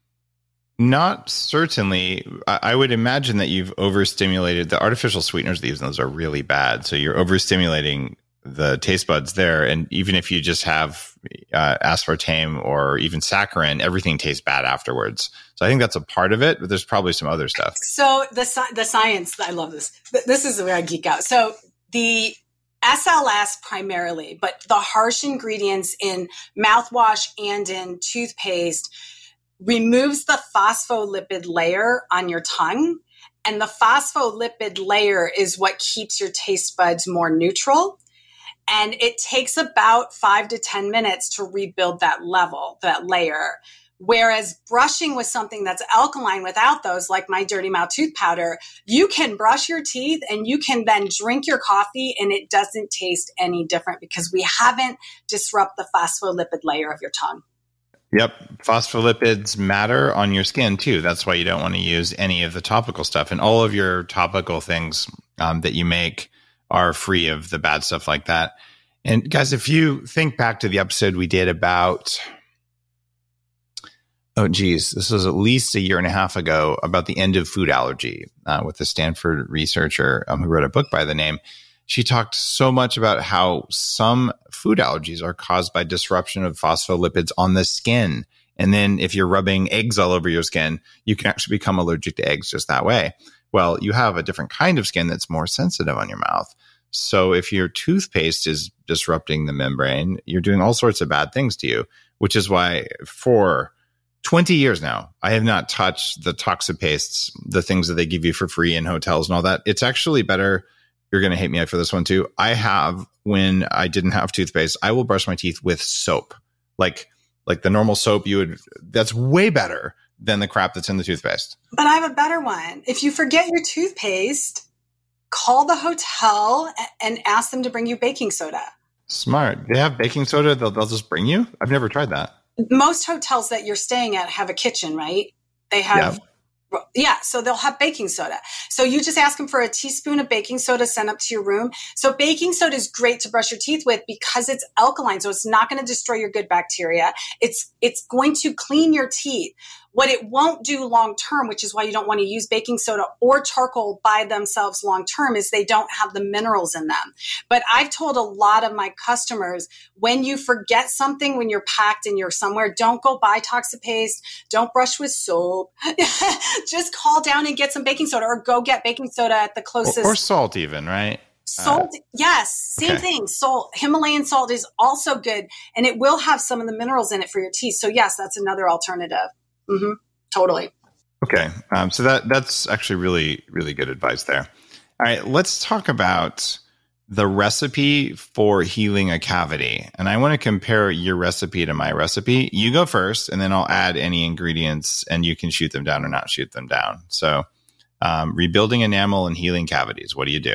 not certainly. I, I would imagine that you've overstimulated the artificial sweeteners. These those are really bad. So you're overstimulating the taste buds there. And even if you just have uh, aspartame or even saccharin, everything tastes bad afterwards. So I think that's a part of it, but there's probably some other stuff. So the the science, I love this. This is where I geek out. So the S L S primarily, but the harsh ingredients in mouthwash and in toothpaste removes the phospholipid layer on your tongue. And the phospholipid layer is what keeps your taste buds more neutral. And it takes about five to ten minutes to rebuild that level, that layer. Whereas brushing with something that's alkaline without those, like my Dirty Mouth tooth powder, you can brush your teeth and you can then drink your coffee and it doesn't taste any different because we haven't disrupted the phospholipid layer of your tongue. Yep. Phospholipids matter on your skin too. That's why you don't want to use any of the topical stuff. And all of your topical things um, that you make are free of the bad stuff like that. And guys, if you think back to the episode we did about, oh geez, this was at least a year and a half ago about the end of food allergy uh, with a Stanford researcher um, who wrote a book by the name. She talked so much about how some food allergies are caused by disruption of phospholipids on the skin. And then if you're rubbing eggs all over your skin, you can actually become allergic to eggs just that way. Well, you have a different kind of skin that's more sensitive on your mouth. So if your toothpaste is disrupting the membrane, you're doing all sorts of bad things to you, which is why for twenty years now, I have not touched the Toxipastes, the things that they give you for free in hotels and all that. It's actually better. You're going to hate me for this one too. I have, when I didn't have toothpaste, I will brush my teeth with soap. Like, like the normal soap you would, that's way better than the crap that's in the toothpaste. But I have a better one. If you forget your toothpaste, call the hotel and ask them to bring you baking soda. Smart. They have baking soda they'll, they'll just bring you? I've never tried that. Most hotels that you're staying at have a kitchen, right? They have... Yeah. Yeah, so they'll have baking soda. So you just ask them for a teaspoon of baking soda sent up to your room. So baking soda is great to brush your teeth with because it's alkaline. So it's not going to destroy your good bacteria. It's it's going to clean your teeth. What it won't do long term, which is why you don't want to use baking soda or charcoal by themselves long term, is they don't have the minerals in them. But I've told a lot of my customers, when you forget something, when you're packed and you're somewhere, don't go buy Toxipaste, don't brush with soap. Just call down and get some baking soda or go get baking soda at the closest. Or, or salt even, right? Salt, uh, yes, same okay. thing. Salt, Himalayan salt is also good, and it will have some of the minerals in it for your teeth. So yes, that's another alternative. Mm-hmm. Totally. Okay. Um, so that that's actually really, really good advice there. All right. Let's talk about the recipe for healing a cavity. And I want to compare your recipe to my recipe. You go first, and then I'll add any ingredients, and you can shoot them down or not shoot them down. So um, rebuilding enamel and healing cavities. What do you do?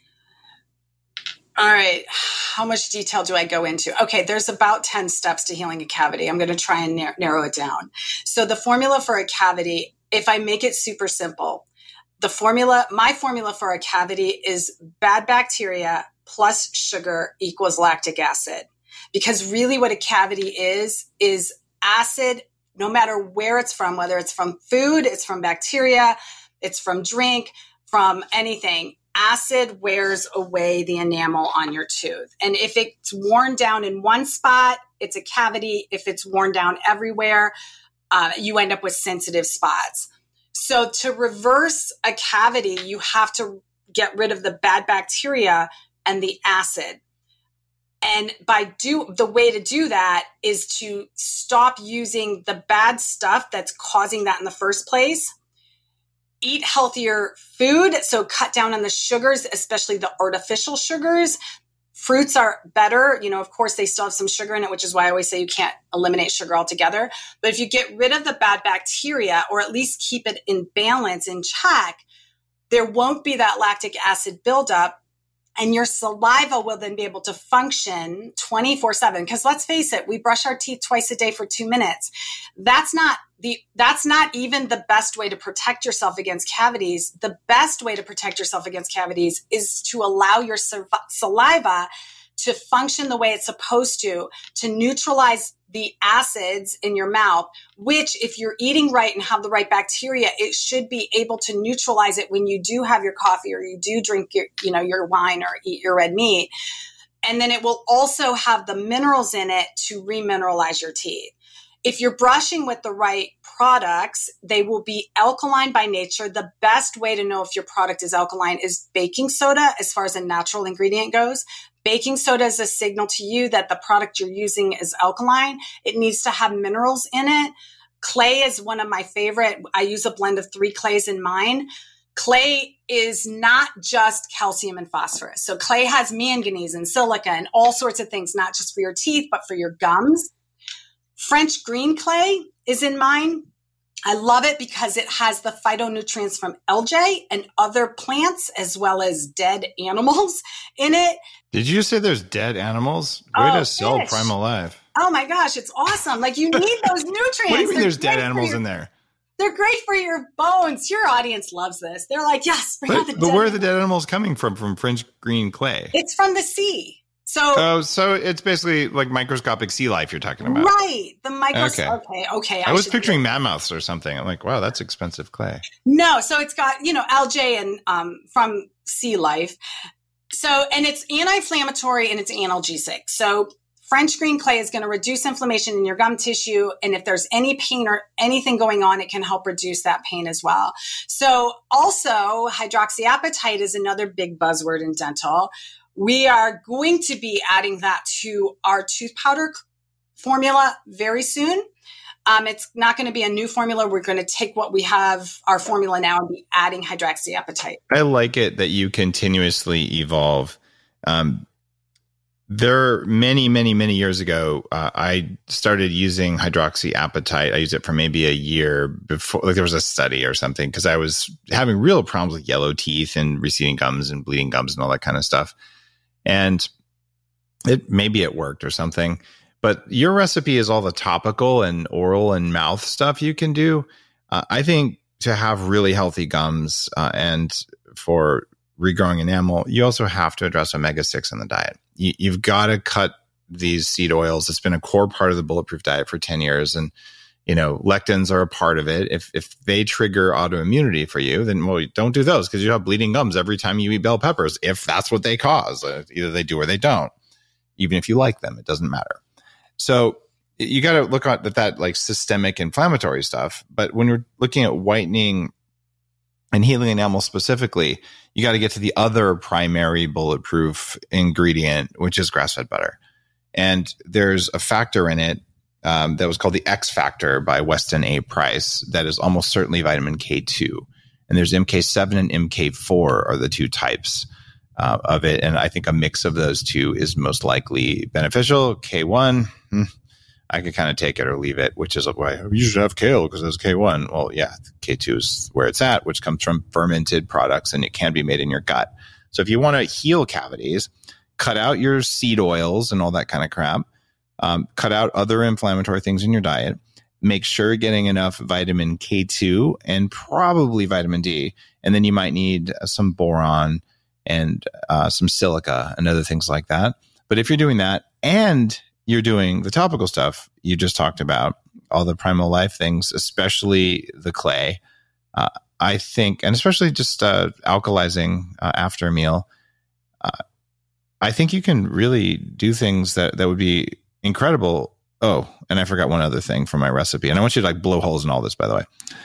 All right. How much detail do I go into? Okay, there's about ten steps to healing a cavity. I'm going to try and nar- narrow it down. So the formula for a cavity, if I make it super simple, the formula, my formula for a cavity is bad bacteria plus sugar equals lactic acid. Because really what a cavity is, is acid, no matter where it's from, whether it's from food, it's from bacteria, it's from drink, from anything. Acid wears away the enamel on your tooth. And if it's worn down in one spot, it's a cavity. If it's worn down everywhere, uh, you end up with sensitive spots. So to reverse a cavity, you have to get rid of the bad bacteria and the acid. And by do the way to do that is to stop using the bad stuff that's causing that in the first place. Eat healthier food. So cut down on the sugars, especially the artificial sugars. Fruits are better. You know, of course, they still have some sugar in it, which is why I always say you can't eliminate sugar altogether. But if you get rid of the bad bacteria, or at least keep it in balance, in check, there won't be that lactic acid buildup. And your saliva will then be able to function twenty-four seven. Because let's face it, we brush our teeth twice a day for two minutes. That's not the, that's not even the best way to protect yourself against cavities. The best way to protect yourself against cavities is to allow your saliva to function the way it's supposed to, to neutralize the acids in your mouth, which if you're eating right and have the right bacteria, it should be able to neutralize it when you do have your coffee or you do drink your, you know, your wine or eat your red meat. And then it will also have the minerals in it to remineralize your teeth. If you're brushing with the right products, they will be alkaline by nature. The best way to know if your product is alkaline is baking soda, as far as a natural ingredient goes. Baking soda is a signal to you that the product you're using is alkaline. It needs to have minerals in it. Clay is one of my favorite. I use a blend of three clays in mine. Clay is not just calcium and phosphorus. So clay has manganese and silica and all sorts of things, not just for your teeth, but for your gums. French green clay is in mine. I love it because it has the phytonutrients from algae and other plants, as well as dead animals in it. Did you say there's dead animals? Way oh, to sell fish. Primal Life. Oh my gosh, it's awesome. Like, you need those nutrients. What do you mean They're there's dead great animals for your- in there? They're great for your bones. Your audience loves this. They're like, yes, bring out But, the but dead where are the animals. dead animals coming from? From French green clay? It's from the sea. So, Oh, so it's basically like microscopic sea life you're talking about. right. The micros. Okay. Okay. Okay. I was should- picturing mammoths or something. I'm like, wow, that's expensive clay. No. So it's got, you know, algae and um, from sea life. So, and it's anti-inflammatory and it's analgesic. So French green clay is going to reduce inflammation in your gum tissue. And if there's any pain or anything going on, it can help reduce that pain as well. So also hydroxyapatite is another big buzzword in dental. We are going to be adding that to our tooth powder formula very soon. Um, it's not going to be a new formula. We're going to take what we have, our formula now, and be adding hydroxyapatite. I like it that you continuously evolve. Um, there, many, many, many years ago, uh, I started using hydroxyapatite. I used it for maybe a year before, like there was a study or something, because I was having real problems with yellow teeth and receding gums and bleeding gums and all that kind of stuff. And it maybe it worked or something, but your recipe is all the topical and oral and mouth stuff you can do. Uh, I think to have really healthy gums uh, and for regrowing enamel, you also have to address omega six in the diet. You, you've got to cut these seed oils. It's been a core part of the Bulletproof diet for ten years. And, you know, lectins are a part of it. If if they trigger autoimmunity for you, then, well, don't do those because you have bleeding gums every time you eat bell peppers, if that's what they cause. Uh, either they do or they don't. Even if you like them, it doesn't matter. So you got to look at that, that like systemic inflammatory stuff. But when you're looking at whitening and healing enamel specifically, you got to get to the other primary bulletproof ingredient, which is grass-fed butter. And there's a factor in it um, that was called the X factor by Weston A. Price that is almost certainly vitamin K two. And there's M K seven and M K four are the two types uh, of it. And I think a mix of those two is most likely beneficial. K one, hmm, I could kind of take it or leave it, which is why you should have kale because there's K one. Well, yeah, K two is where it's at, which comes from fermented products and it can be made in your gut. So if you want to heal cavities, cut out your seed oils and all that kind of crap. Um, cut out other inflammatory things in your diet, make sure you're getting enough vitamin K two and probably vitamin D. And then you might need some boron and uh, some silica and other things like that. But if you're doing that and you're doing the topical stuff you just talked about, all the Primal Life things, especially the clay, uh, I think, and especially just uh, alkalizing uh, after a meal, uh, I think you can really do things that, that would be incredible. Oh, and I forgot one other thing from my recipe. And I want you to like blow holes in all this, by the way,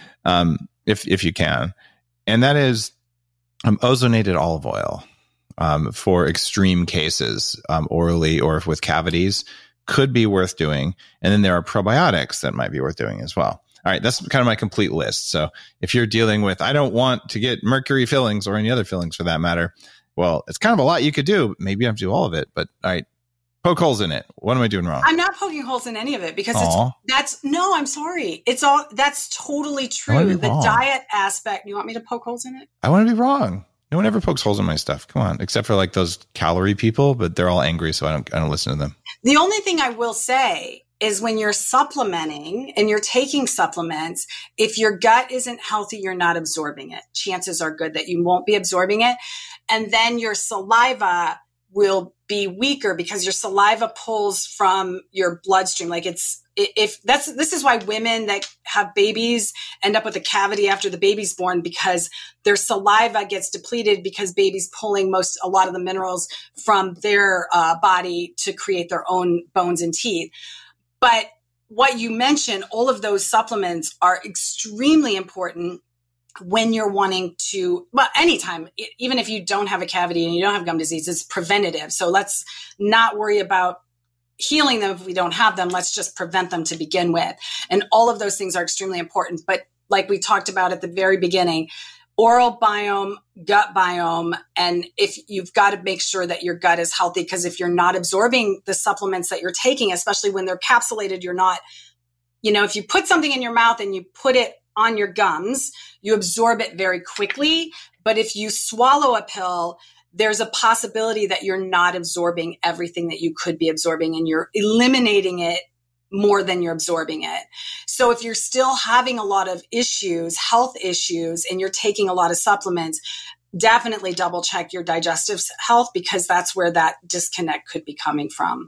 um, if if you can. And that is um, ozonated olive oil um, for extreme cases, um, orally or with cavities, could be worth doing. And then there are probiotics that might be worth doing as well. All right, that's kind of my complete list. So if you're dealing with, I don't want to get mercury fillings or any other fillings for that matter, well, it's kind of a lot you could do. Maybe you have to do all of it, but all right, poke holes in it. What am I doing wrong? I'm not poking holes in any of it because Aww. it's, that's, no, I'm sorry. It's all, that's totally true. The wrong. diet aspect, you want me to poke holes in it? I want to be wrong. No one ever pokes holes in my stuff. Come on, except for like those calorie people, but they're all angry, so I don't I don't listen to them. The only thing I will say is when you're supplementing and you're taking supplements, if your gut isn't healthy, you're not absorbing it. Chances are good that you won't be absorbing it. And then your saliva will be weaker because your saliva pulls from your bloodstream. Like it's, if that's, this is why women that have babies end up with a cavity after the baby's born, because their saliva gets depleted because baby's pulling most, a lot of the minerals from their uh, body to create their own bones and teeth. But what you mentioned, all of those supplements are extremely important when you're wanting to, well, anytime, even if you don't have a cavity and you don't have gum disease, it's preventative. So let's not worry about healing them if we don't have them. Let's just prevent them to begin with. And all of those things are extremely important. But like we talked about at the very beginning, oral biome, gut biome, and if you've got to make sure that your gut is healthy, because if you're not absorbing the supplements that you're taking, especially when they're capsulated, you're not, you know, if you put something in your mouth and you put it on your gums, you absorb it very quickly. But if you swallow a pill, there's a possibility that you're not absorbing everything that you could be absorbing and you're eliminating it more than you're absorbing it. So if you're still having a lot of issues, health issues, and you're taking a lot of supplements, definitely double check your digestive health, because that's where that disconnect could be coming from.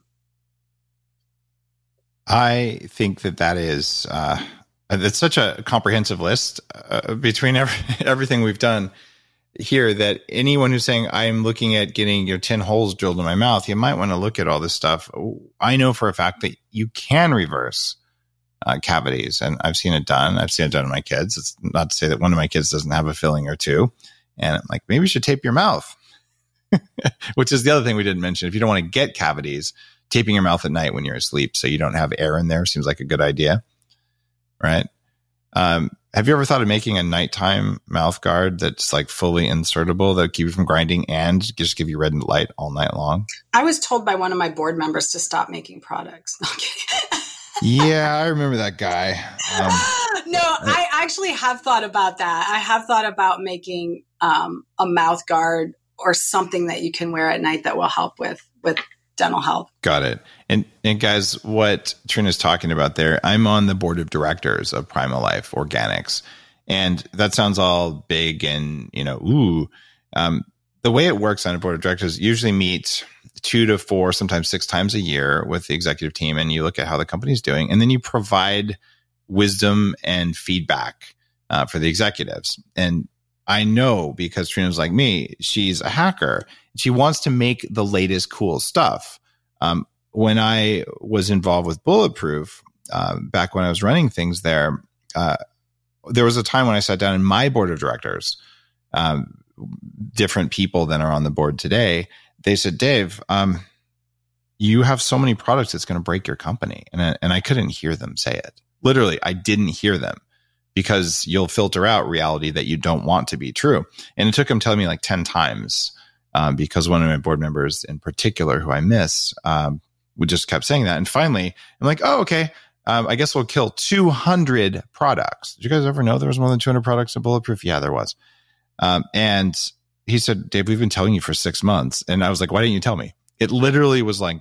I think that that is, uh, it's such a comprehensive list uh, between every, everything we've done here, that anyone who's saying I'm looking at getting your ten holes drilled in my mouth, you might want to look at all this stuff. I know for a fact that you can reverse uh, cavities, and I've seen it done. I've seen it done in my kids. It's not to say that one of my kids doesn't have a filling or two. And I'm like, maybe you should tape your mouth, which is the other thing we didn't mention. If you don't want to get cavities, taping your mouth at night when you're asleep so you don't have air in there seems like a good idea, right? Um, have you ever thought of making a nighttime mouth guard that's like fully insertable that keep you from grinding and just give you red light all night long? I was told by one of my board members to stop making products. Okay. Yeah, I remember that guy. Um, no, I actually have thought about that. I have thought about making um, a mouth guard or something that you can wear at night that will help with with dental health. Got it. And and guys, what Trina's talking about there, I'm on the board of directors of Primal Life Organics. And that sounds all big and, you know, ooh. Um, the way it works on a board of directors, usually meet two to four, sometimes six times a year with the executive team. And you look at how the company's doing, and then you provide wisdom and feedback uh, for the executives. And I know, because Trina's like me, she's a hacker. She wants to make the latest cool stuff. Um, when I was involved with Bulletproof, uh, back when I was running things there, uh, there was a time when I sat down in my board of directors, um, different people than are on the board today. They said, Dave, um, you have so many products, it's going to break your company. And I, and I couldn't hear them say it. Literally, I didn't hear them, because you'll filter out reality that you don't want to be true. And it took them telling me like ten times, um, because one of my board members in particular, who I miss, um, would just kept saying that. And finally, I'm like, oh, okay, um, I guess we'll kill two hundred products. Did you guys ever know there was more than two hundred products in Bulletproof? Yeah, there was. Um, and he said, Dave, we've been telling you for six months. And I was like, why didn't you tell me? It literally was like that.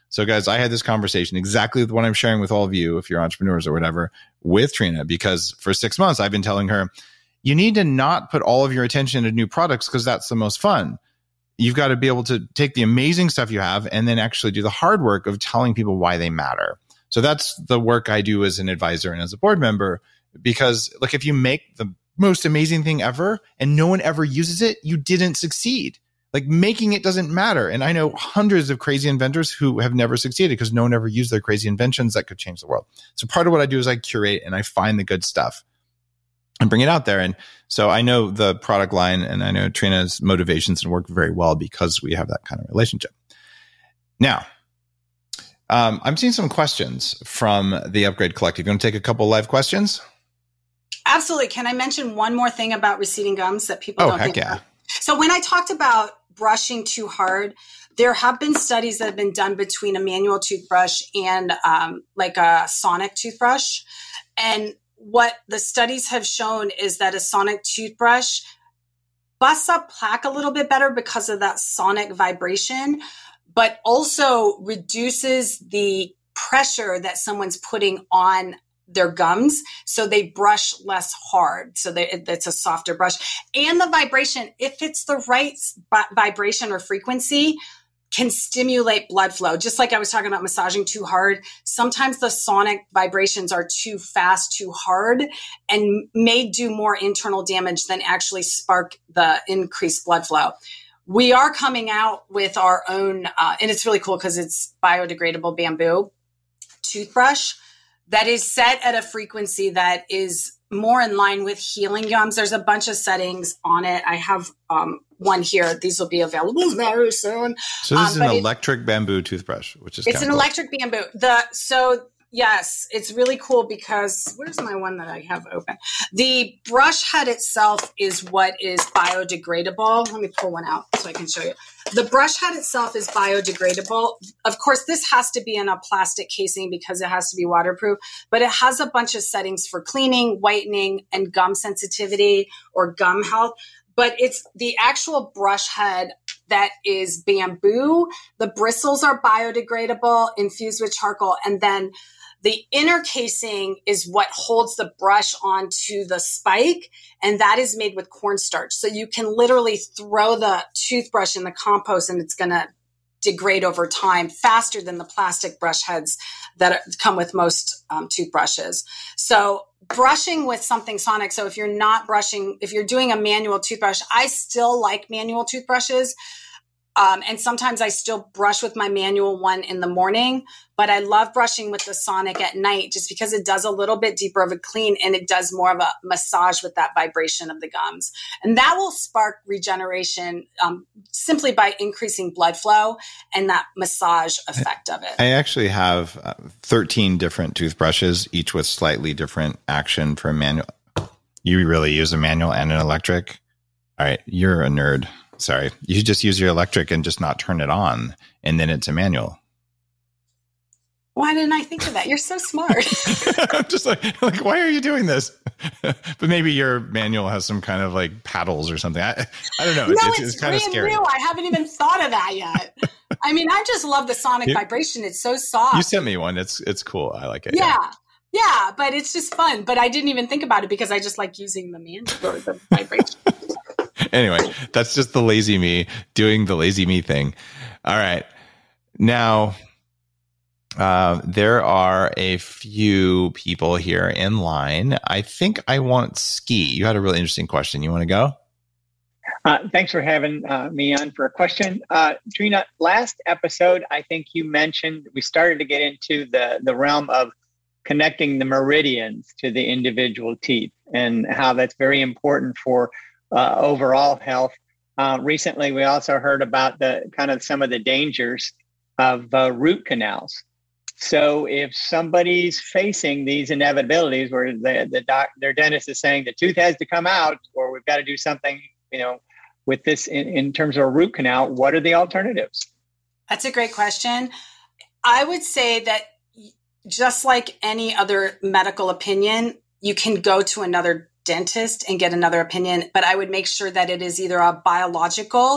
So guys, I had this conversation exactly the one I'm sharing with all of you, if you're entrepreneurs or whatever, with Trina, because for six months I've been telling her, you need to not put all of your attention into new products because that's the most fun. You've got to be able to take the amazing stuff you have and then actually do the hard work of telling people why they matter. So that's the work I do as an advisor and as a board member, because look, if you make the most amazing thing ever and no one ever uses it, you didn't succeed. Like making it doesn't matter. And I know hundreds of crazy inventors who have never succeeded because no one ever used their crazy inventions that could change the world. So part of what I do is I curate and I find the good stuff and bring it out there. And so I know the product line and I know Trina's motivations and work very well because we have that kind of relationship. Now, um, I'm seeing some questions from the Upgrade Collective. You want to take a couple live questions? Absolutely. Can I mention one more thing about receding gums that people oh, don't heck think yeah. about? So when I talked about brushing too hard, there have been studies that have been done between a manual toothbrush and um, like a sonic toothbrush. And what the studies have shown is that a sonic toothbrush busts up plaque a little bit better because of that sonic vibration, but also reduces the pressure that someone's putting on their gums. So they brush less hard. So they, it's a softer brush. And the vibration, if it's the right vibration or frequency, can stimulate blood flow. Just like I was talking about massaging too hard. Sometimes the sonic vibrations are too fast, too hard, and may do more internal damage than actually spark the increased blood flow. We are coming out with our own, uh, and it's really cool because it's biodegradable bamboo toothbrush that is set at a frequency that is more in line with healing gums. There's a bunch of settings on it. I have um, one here. These will be available very soon. So this um, is an it, electric bamboo toothbrush, which is it's an cool. electric bamboo. The so yes, it's really cool because where's my one that I have open? The brush head itself is what is biodegradable. Let me pull one out so I can show you. The brush head itself is biodegradable. Of course, this has to be in a plastic casing because it has to be waterproof, but it has a bunch of settings for cleaning, whitening, and gum sensitivity or gum health. But it's the actual brush head that is bamboo. The bristles are biodegradable, infused with charcoal, and then the inner casing is what holds the brush onto the spike, and that is made with cornstarch. So you can literally throw the toothbrush in the compost and it's going to degrade over time faster than the plastic brush heads that are, come with most um, toothbrushes. So brushing with something sonic. So if you're not brushing, if you're doing a manual toothbrush, I still like manual toothbrushes. Um, and sometimes I still brush with my manual one in the morning, but I love brushing with the sonic at night just because it does a little bit deeper of a clean and it does more of a massage with that vibration of the gums. And that will spark regeneration um, simply by increasing blood flow and that massage effect of it. I actually have uh, thirteen different toothbrushes, each with slightly different action for a manual. You really use a manual and an electric? All right, you're a nerd. Sorry. You should just use your electric and just not turn it on, and then it's a manual. Why didn't I think of that? You're so smart. I'm just like, like, why are you doing this? But maybe your manual has some kind of like paddles or something. I, I don't know. No, it's, it's, it's, it's brand kind of scary. new. I haven't even thought of that yet. I mean, I just love the sonic you, vibration. It's so soft. You sent me one. It's it's cool. I like it. Yeah. yeah. Yeah, but it's just fun. But I didn't even think about it because I just like using the manual or the vibration. Anyway, that's just the lazy me doing the lazy me thing. All right. Now, uh, there are a few people here in line. I think I want Ski. You had a really interesting question. You want to go? Uh, thanks for having uh, me on for a question. Uh, Trina, last episode, I think you mentioned we started to get into the, the realm of connecting the meridians to the individual teeth and how that's very important for Uh, overall health. Uh, recently, we also heard about the kind of some of the dangers of uh, root canals. So if somebody's facing these inevitabilities where the, the doc, their dentist is saying the tooth has to come out or we've got to do something, you know, with this in, in terms of a root canal, what are the alternatives? That's a great question. I would say that just like any other medical opinion, you can go to another dentist and get another opinion, but I would make sure that it is either a biological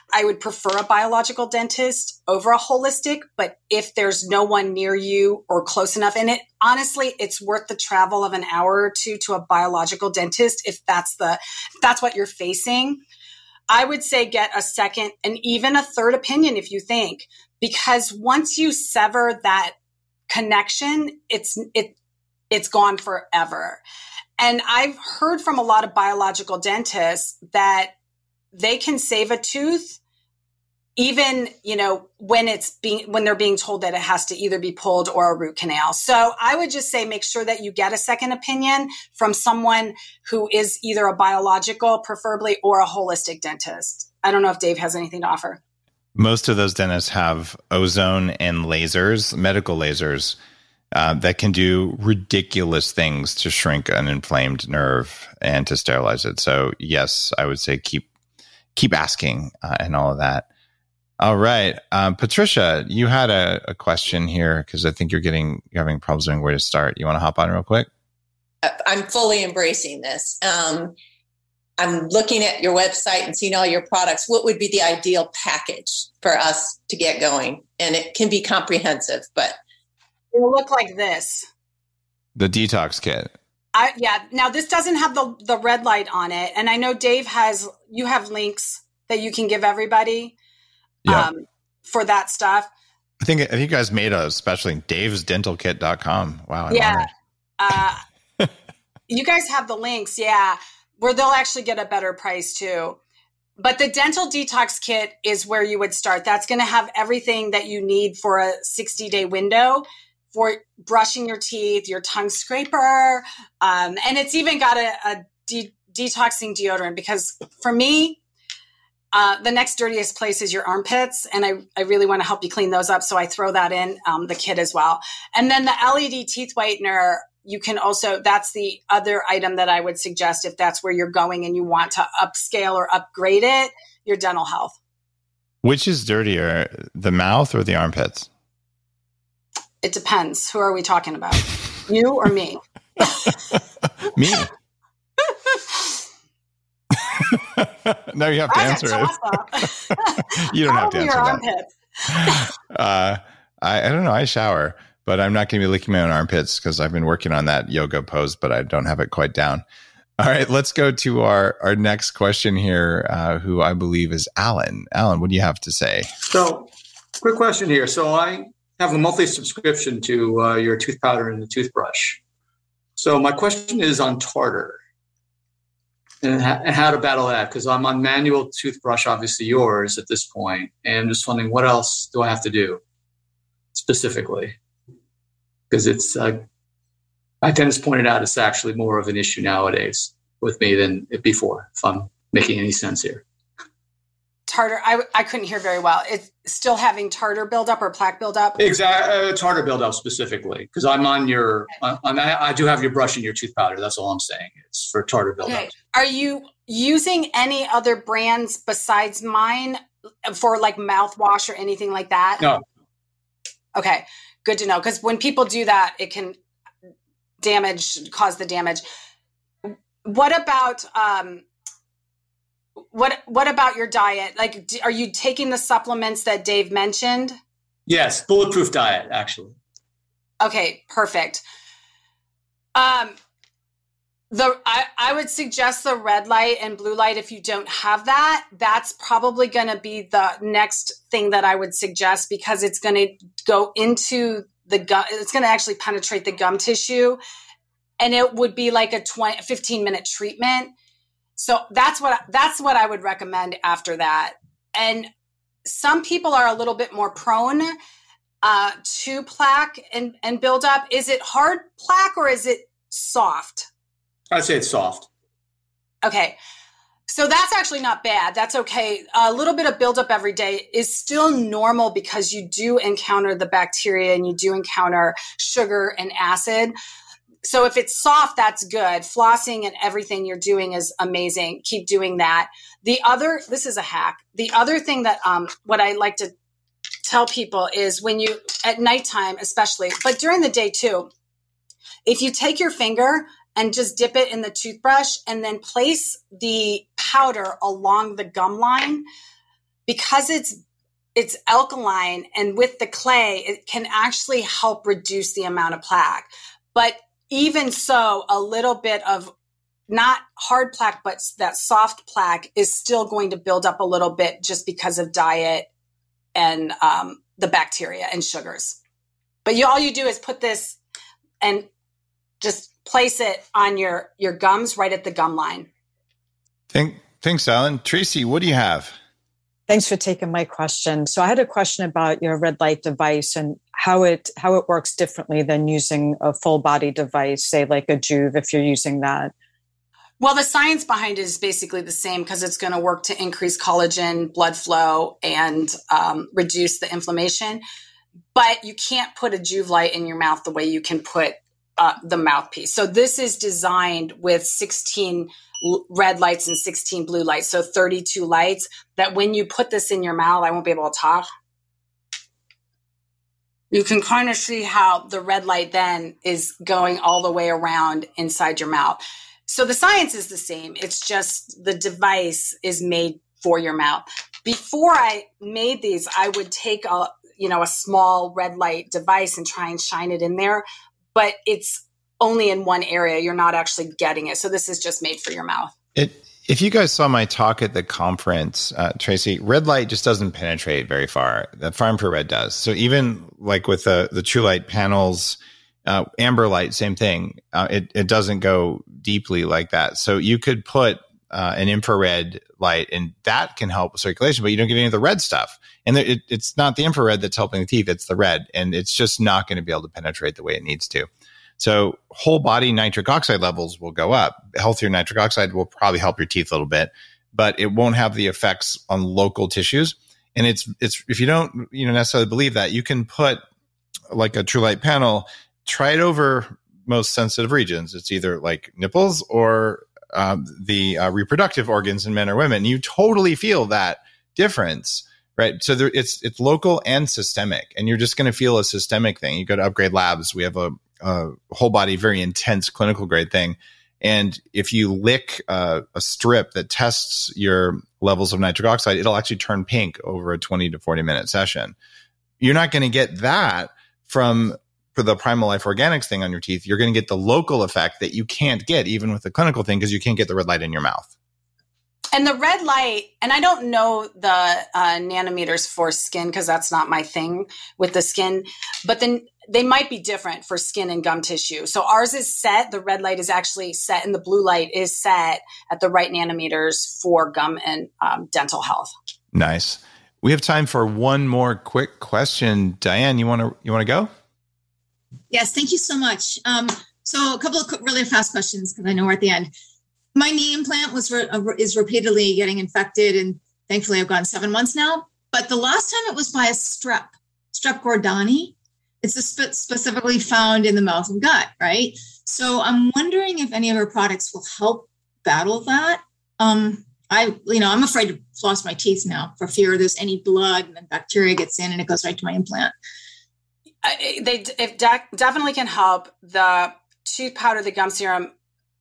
I would prefer a biological dentist over a holistic, but if there's no one near you or close enough, and it honestly, it's worth the travel of an hour or two to a biological dentist if that's the if that's what you're facing. I would say get a second and even a third opinion if you think, because once you sever that connection, it's it it's gone forever. And I've heard from a lot of biological dentists that they can save a tooth even, you know, when it's being, when they're being told that it has to either be pulled or a root canal. So I would just say, make sure that you get a second opinion from someone who is either a biological, preferably, or a holistic dentist. I don't know if Dave has anything to offer. Most of those dentists have ozone and lasers, medical lasers, uh, that can do ridiculous things to shrink an inflamed nerve and to sterilize it. So yes, I would say keep, keep asking uh, and all of that. All right. Um, Patricia, you had a, a question here because I think you're getting, you're having problems knowing where to start. You want to hop on real quick? I'm fully embracing this. Um, I'm looking at your website and seeing all your products. What would be the ideal package for us to get going? And it can be comprehensive, but it will look like this. The detox kit. I, yeah. Now this doesn't have the, the red light on it. And I know Dave has, you have links that you can give everybody. Yeah. Um, for that stuff. I think, I think you guys made a special link, daves dental kit dot com. Wow. I'm yeah. Uh, you guys have the links. Yeah. Where they'll actually get a better price too. But the dental detox kit is where you would start. That's going to have everything that you need for a sixty day window for brushing your teeth, your tongue scraper. Um, and it's even got a, a de- detoxing deodorant because for me, Uh, the next dirtiest place is your armpits. And I, I really want to help you clean those up. So I throw that in um, the kit as well. And then the L E D teeth whitener, you can also, that's the other item that I would suggest if that's where you're going and you want to upscale or upgrade it, your dental health. Which is dirtier, the mouth or the armpits? It depends. Who are we talking about? You or me? Me. No, you have to answer it. You don't have to answer that. uh, I, I don't know. I shower, but I'm not going to be licking my own armpits because I've been working on that yoga pose, but I don't have it quite down. All right, let's go to our, our next question here, uh, who I believe is Alan. Alan, what do you have to say? So, quick question here. So I have a monthly subscription to uh, your tooth powder and the toothbrush. So my question is on tartar. And how to battle that, because I'm on manual toothbrush, obviously yours at this point, and I'm just wondering what else do I have to do specifically? Because it's, uh, my dentist pointed out it's actually more of an issue nowadays with me than it before, if I'm making any sense here. Tartar, I, I couldn't hear very well. It's still having tartar buildup or plaque buildup? Exactly, uh, tartar buildup specifically, because I'm on your, on, on, I do have your brush and your tooth powder. That's all I'm saying. It's for tartar buildup. Okay. Are you using any other brands besides mine for like mouthwash or anything like that? No. Okay, good to know. Because when people do that, it can damage, cause the damage. What about, um, What What about your diet? Like, do, are you taking the supplements that Dave mentioned? Yes, bulletproof diet, actually. Okay, perfect. Um, the I, I would suggest the red light and blue light if you don't have that. That's probably going to be the next thing that I would suggest because it's going to go into the gum. It's going to actually penetrate the gum tissue, and it would be like a twenty, fifteen minute treatment. So that's what that's what I would recommend after that. And some people are a little bit more prone uh, to plaque and, and buildup. Is it hard plaque or is it soft? I'd say it's soft. Okay. So that's actually not bad. That's okay. A little bit of buildup every day is still normal because you do encounter the bacteria and you do encounter sugar and acid. So if it's soft, that's good. Flossing and everything you're doing is amazing. Keep doing that. The other, this is a hack. The other thing that, um, what I like to tell people is when you, at nighttime especially, but during the day too, if you take your finger and just dip it in the toothbrush and then place the powder along the gum line, because it's it's alkaline, and with the clay, it can actually help reduce the amount of plaque. But even so, a little bit of not hard plaque, but that soft plaque is still going to build up a little bit just because of diet and um, the bacteria and sugars. But you, all you do is put this and just place it on your, your gums right at the gum line. Thank, thanks, Alan. Tracy, what do you have? Thanks for taking my question. So I had a question about your red light device and how it how it works differently than using a full body device, say like a Joovv, if you're using that. Well, the science behind it is basically the same because it's going to work to increase collagen, blood flow, and um, reduce the inflammation. But you can't put a Joovv light in your mouth the way you can put uh, the mouthpiece. So this is designed with sixteen red lights and sixteen blue lights, so thirty-two lights, that when you put this in your mouth, I won't be able to talk. You can kind of see how the red light then is going all the way around inside your mouth. So the science is the same. It's just the device is made for your mouth. Before I made these, I would take a, you know, a small red light device and try and shine it in there, but it's only in one area. You're not actually getting it. So this is just made for your mouth. It, if you guys saw my talk at the conference, uh, Tracy, red light just doesn't penetrate very far. The far infrared does. So even like with the, the True Light panels, uh, amber light, same thing. Uh, it, it doesn't go deeply like that. So you could put uh, an infrared light and that can help with circulation, but you don't get any of the red stuff. And it, it's not the infrared that's helping the teeth. It's the red. And it's just not going to be able to penetrate the way it needs to. So whole body nitric oxide levels will go up. Healthier nitric oxide will probably help your teeth a little bit, but it won't have the effects on local tissues. And it's, it's, if you don't, you know, necessarily believe that, you can put like a True Light panel, try it over most sensitive regions. It's either like nipples or um, the uh, reproductive organs in men or women. You totally feel that difference, right? So there, it's, it's local and systemic, and you're just going to feel a systemic thing. You go to Upgrade Labs. We have a, a whole body, very intense clinical grade thing. And if you lick uh, a strip that tests your levels of nitric oxide, it'll actually turn pink over a twenty to forty minute session. You're not going to get that from for the Primal Life Organics thing on your teeth. You're going to get the local effect that you can't get even with the clinical thing because you can't get the red light in your mouth. And the red light, and I don't know the uh, nanometers for skin because that's not my thing with the skin, but then they might be different for skin and gum tissue. So ours is set, the red light is actually set, and the blue light is set at the right nanometers for gum and um, dental health. Nice. We have time for one more quick question. Diane, you want to you want to go? Yes, thank you so much. Um, so a couple of really fast questions because I know we're at the end. My knee implant was re- is repeatedly getting infected, and thankfully I've gone seven months now. But the last time it was by a strep, Strep Gordani. It's a spe- specifically found in the mouth and gut, right? So I'm wondering if any of our products will help battle that. Um, I, you know, I'm afraid to floss my teeth now for fear there's any blood and then bacteria gets in and it goes right to my implant. Uh, they it de- definitely can help. The tooth powder, the gum serum.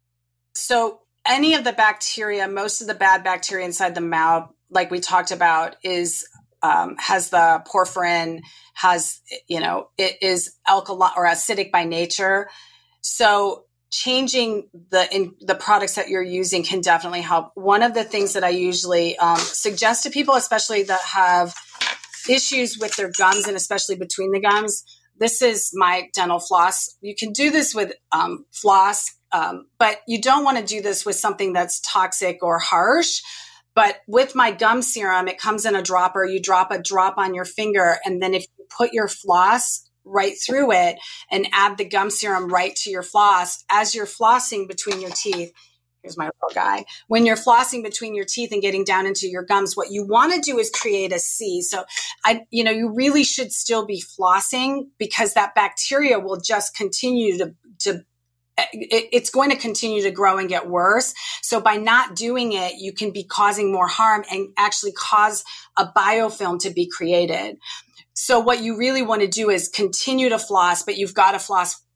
So any of the bacteria, most of the bad bacteria inside the mouth, like we talked about, is um, has the porphyrin, has, you know, it is alkaline or acidic by nature. So changing the in the products that you're using can definitely help. One of the things that I usually um, suggest to people, especially that have issues with their gums and especially between the gums, this is my dental floss. You can do this with um, floss, um, but you don't want to do this with something that's toxic or harsh. But with my gum serum, it comes in a dropper. You drop a drop on your finger, and then if you put your floss right through it and add the gum serum right to your floss, as you're flossing between your teeth, here's my little guy. When you're flossing between your teeth and getting down into your gums, what you want to do is create a C. So, I, you know, you really should still be flossing because that bacteria will just continue to, to it, it's going to continue to grow and get worse. So by not doing it, you can be causing more harm and actually cause a biofilm to be created. So what you really want to do is continue to floss, but you've got to floss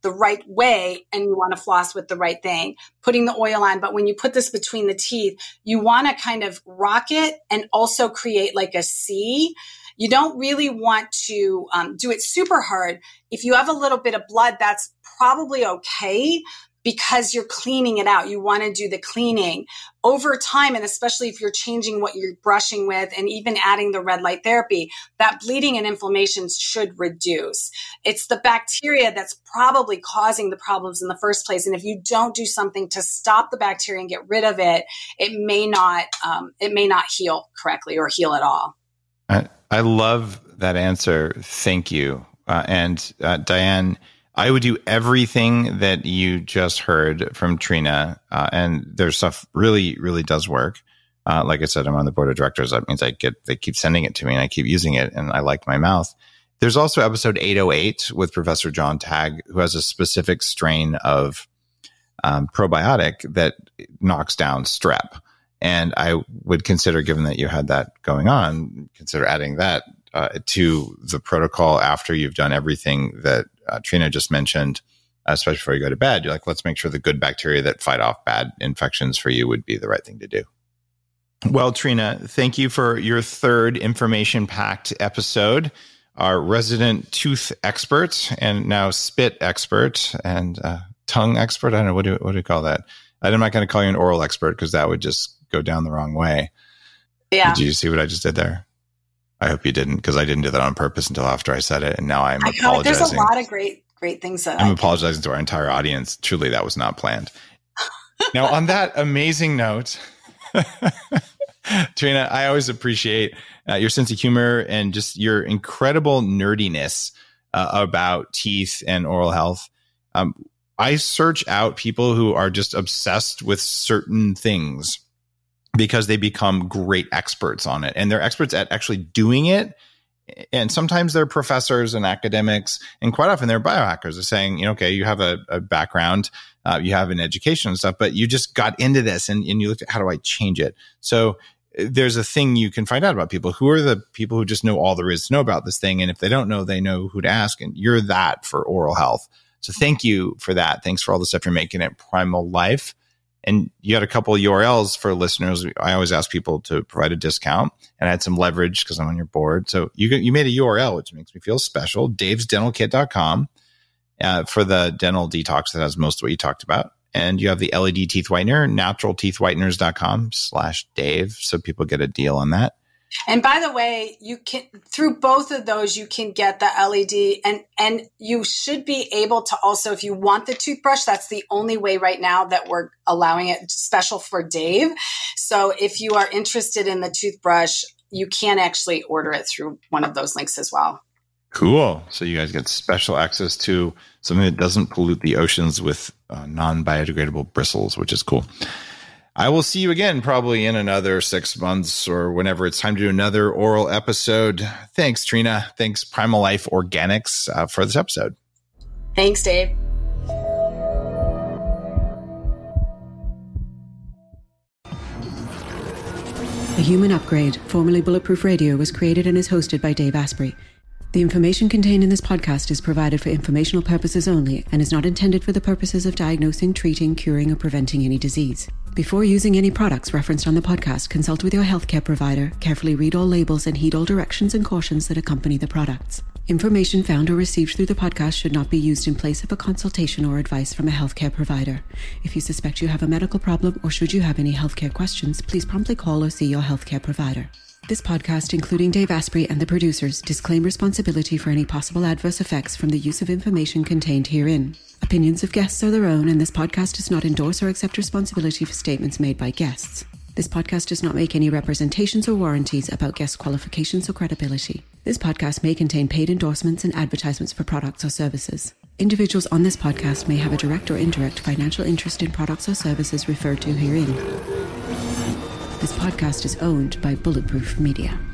the right way and you want to floss with the right thing, putting the oil on. But when you put this between the teeth, you want to kind of rock it and also create like a C. You don't really want to um, do it super hard. If you have a little bit of blood, that's probably okay, because you're cleaning it out. You want to do the cleaning over time. And especially if you're changing what you're brushing with and even adding the red light therapy, that bleeding and inflammation should reduce. It's the bacteria that's probably causing the problems in the first place. And if you don't do something to stop the bacteria and get rid of it, it may not, um, it may not heal correctly or heal at all. I, I love that answer. Thank you. Uh, and uh, Diane, I would do everything that you just heard from Trina, uh, and their stuff really, really does work. Uh, like I said, I'm on the board of directors. That means I get they keep sending it to me, and I keep using it, and I like my mouth. There's also episode eight oh eight with Professor John Tagg, who has a specific strain of um, probiotic that knocks down strep. And I would consider, given that you had that going on, consider adding that uh, to the protocol after you've done everything that uh, Trina just mentioned, especially before you go to bed. You're like, let's make sure the good bacteria that fight off bad infections for you would be the right thing to do. Well, Trina, thank you for your third information-packed episode. Our resident tooth expert and now spit expert and uh, tongue expert. I don't know, what do, what do you call that? I'm not going to call you an oral expert because that would just go down the wrong way. Yeah. Did you see what I just did there? I hope you didn't, because I didn't do that on purpose until after I said it, and now I'm I apologizing. There's a lot of great, great things that I'm I apologizing to our entire audience. Truly, that was not planned. Now, on that amazing note, Trina, I always appreciate uh, your sense of humor and just your incredible nerdiness uh, about teeth and oral health. Um, I search out people who are just obsessed with certain things because they become great experts on it. And they're experts at actually doing it. And sometimes they're professors and academics, and quite often they're biohackers. They're saying, you know, okay, you have a, a background, uh, you have an education and stuff, but you just got into this and, and you looked at how do I change it? So there's a thing you can find out about people. Who are the people who just know all there is to know about this thing? And if they don't know, they know who to ask. And you're that for oral health. So thank you for that. Thanks for all the stuff you're making at Primal Life. And you had a couple of U R Ls for listeners. I always ask people to provide a discount, and I had some leverage because I'm on your board. So you you made a U R L, which makes me feel special. daves dental kit dot com uh, for the dental detox that has most of what you talked about. And you have the L E D teeth whitener, natural teeth whiteners dot com slash Dave. So people get a deal on that. And by the way, you can, through both of those, you can get the L E D, and, and you should be able to also, if you want the toothbrush, that's the only way right now that we're allowing it special for Dave. So if you are interested in the toothbrush, you can actually order it through one of those links as well. Cool. So you guys get special access to something that doesn't pollute the oceans with uh, non-biodegradable bristles, which is cool. I will see you again probably in another six months or whenever it's time to do another oral episode. Thanks, Trina. Thanks, Primal Life Organics, uh, for this episode. Thanks, Dave. The Human Upgrade, formerly Bulletproof Radio, was created and is hosted by Dave Asprey. The information contained in this podcast is provided for informational purposes only and is not intended for the purposes of diagnosing, treating, curing, or preventing any disease. Before using any products referenced on the podcast, consult with your healthcare provider, carefully read all labels, and heed all directions and cautions that accompany the products. Information found or received through the podcast should not be used in place of a consultation or advice from a healthcare provider. If you suspect you have a medical problem or should you have any healthcare questions, please promptly call or see your healthcare provider. This podcast, including Dave Asprey and the producers, disclaim responsibility for any possible adverse effects from the use of information contained herein. Opinions of guests are their own, and this podcast does not endorse or accept responsibility for statements made by guests. This podcast does not make any representations or warranties about guest qualifications or credibility. This podcast may contain paid endorsements and advertisements for products or services. Individuals on this podcast may have a direct or indirect financial interest in products or services referred to herein. This podcast is owned by Bulletproof Media.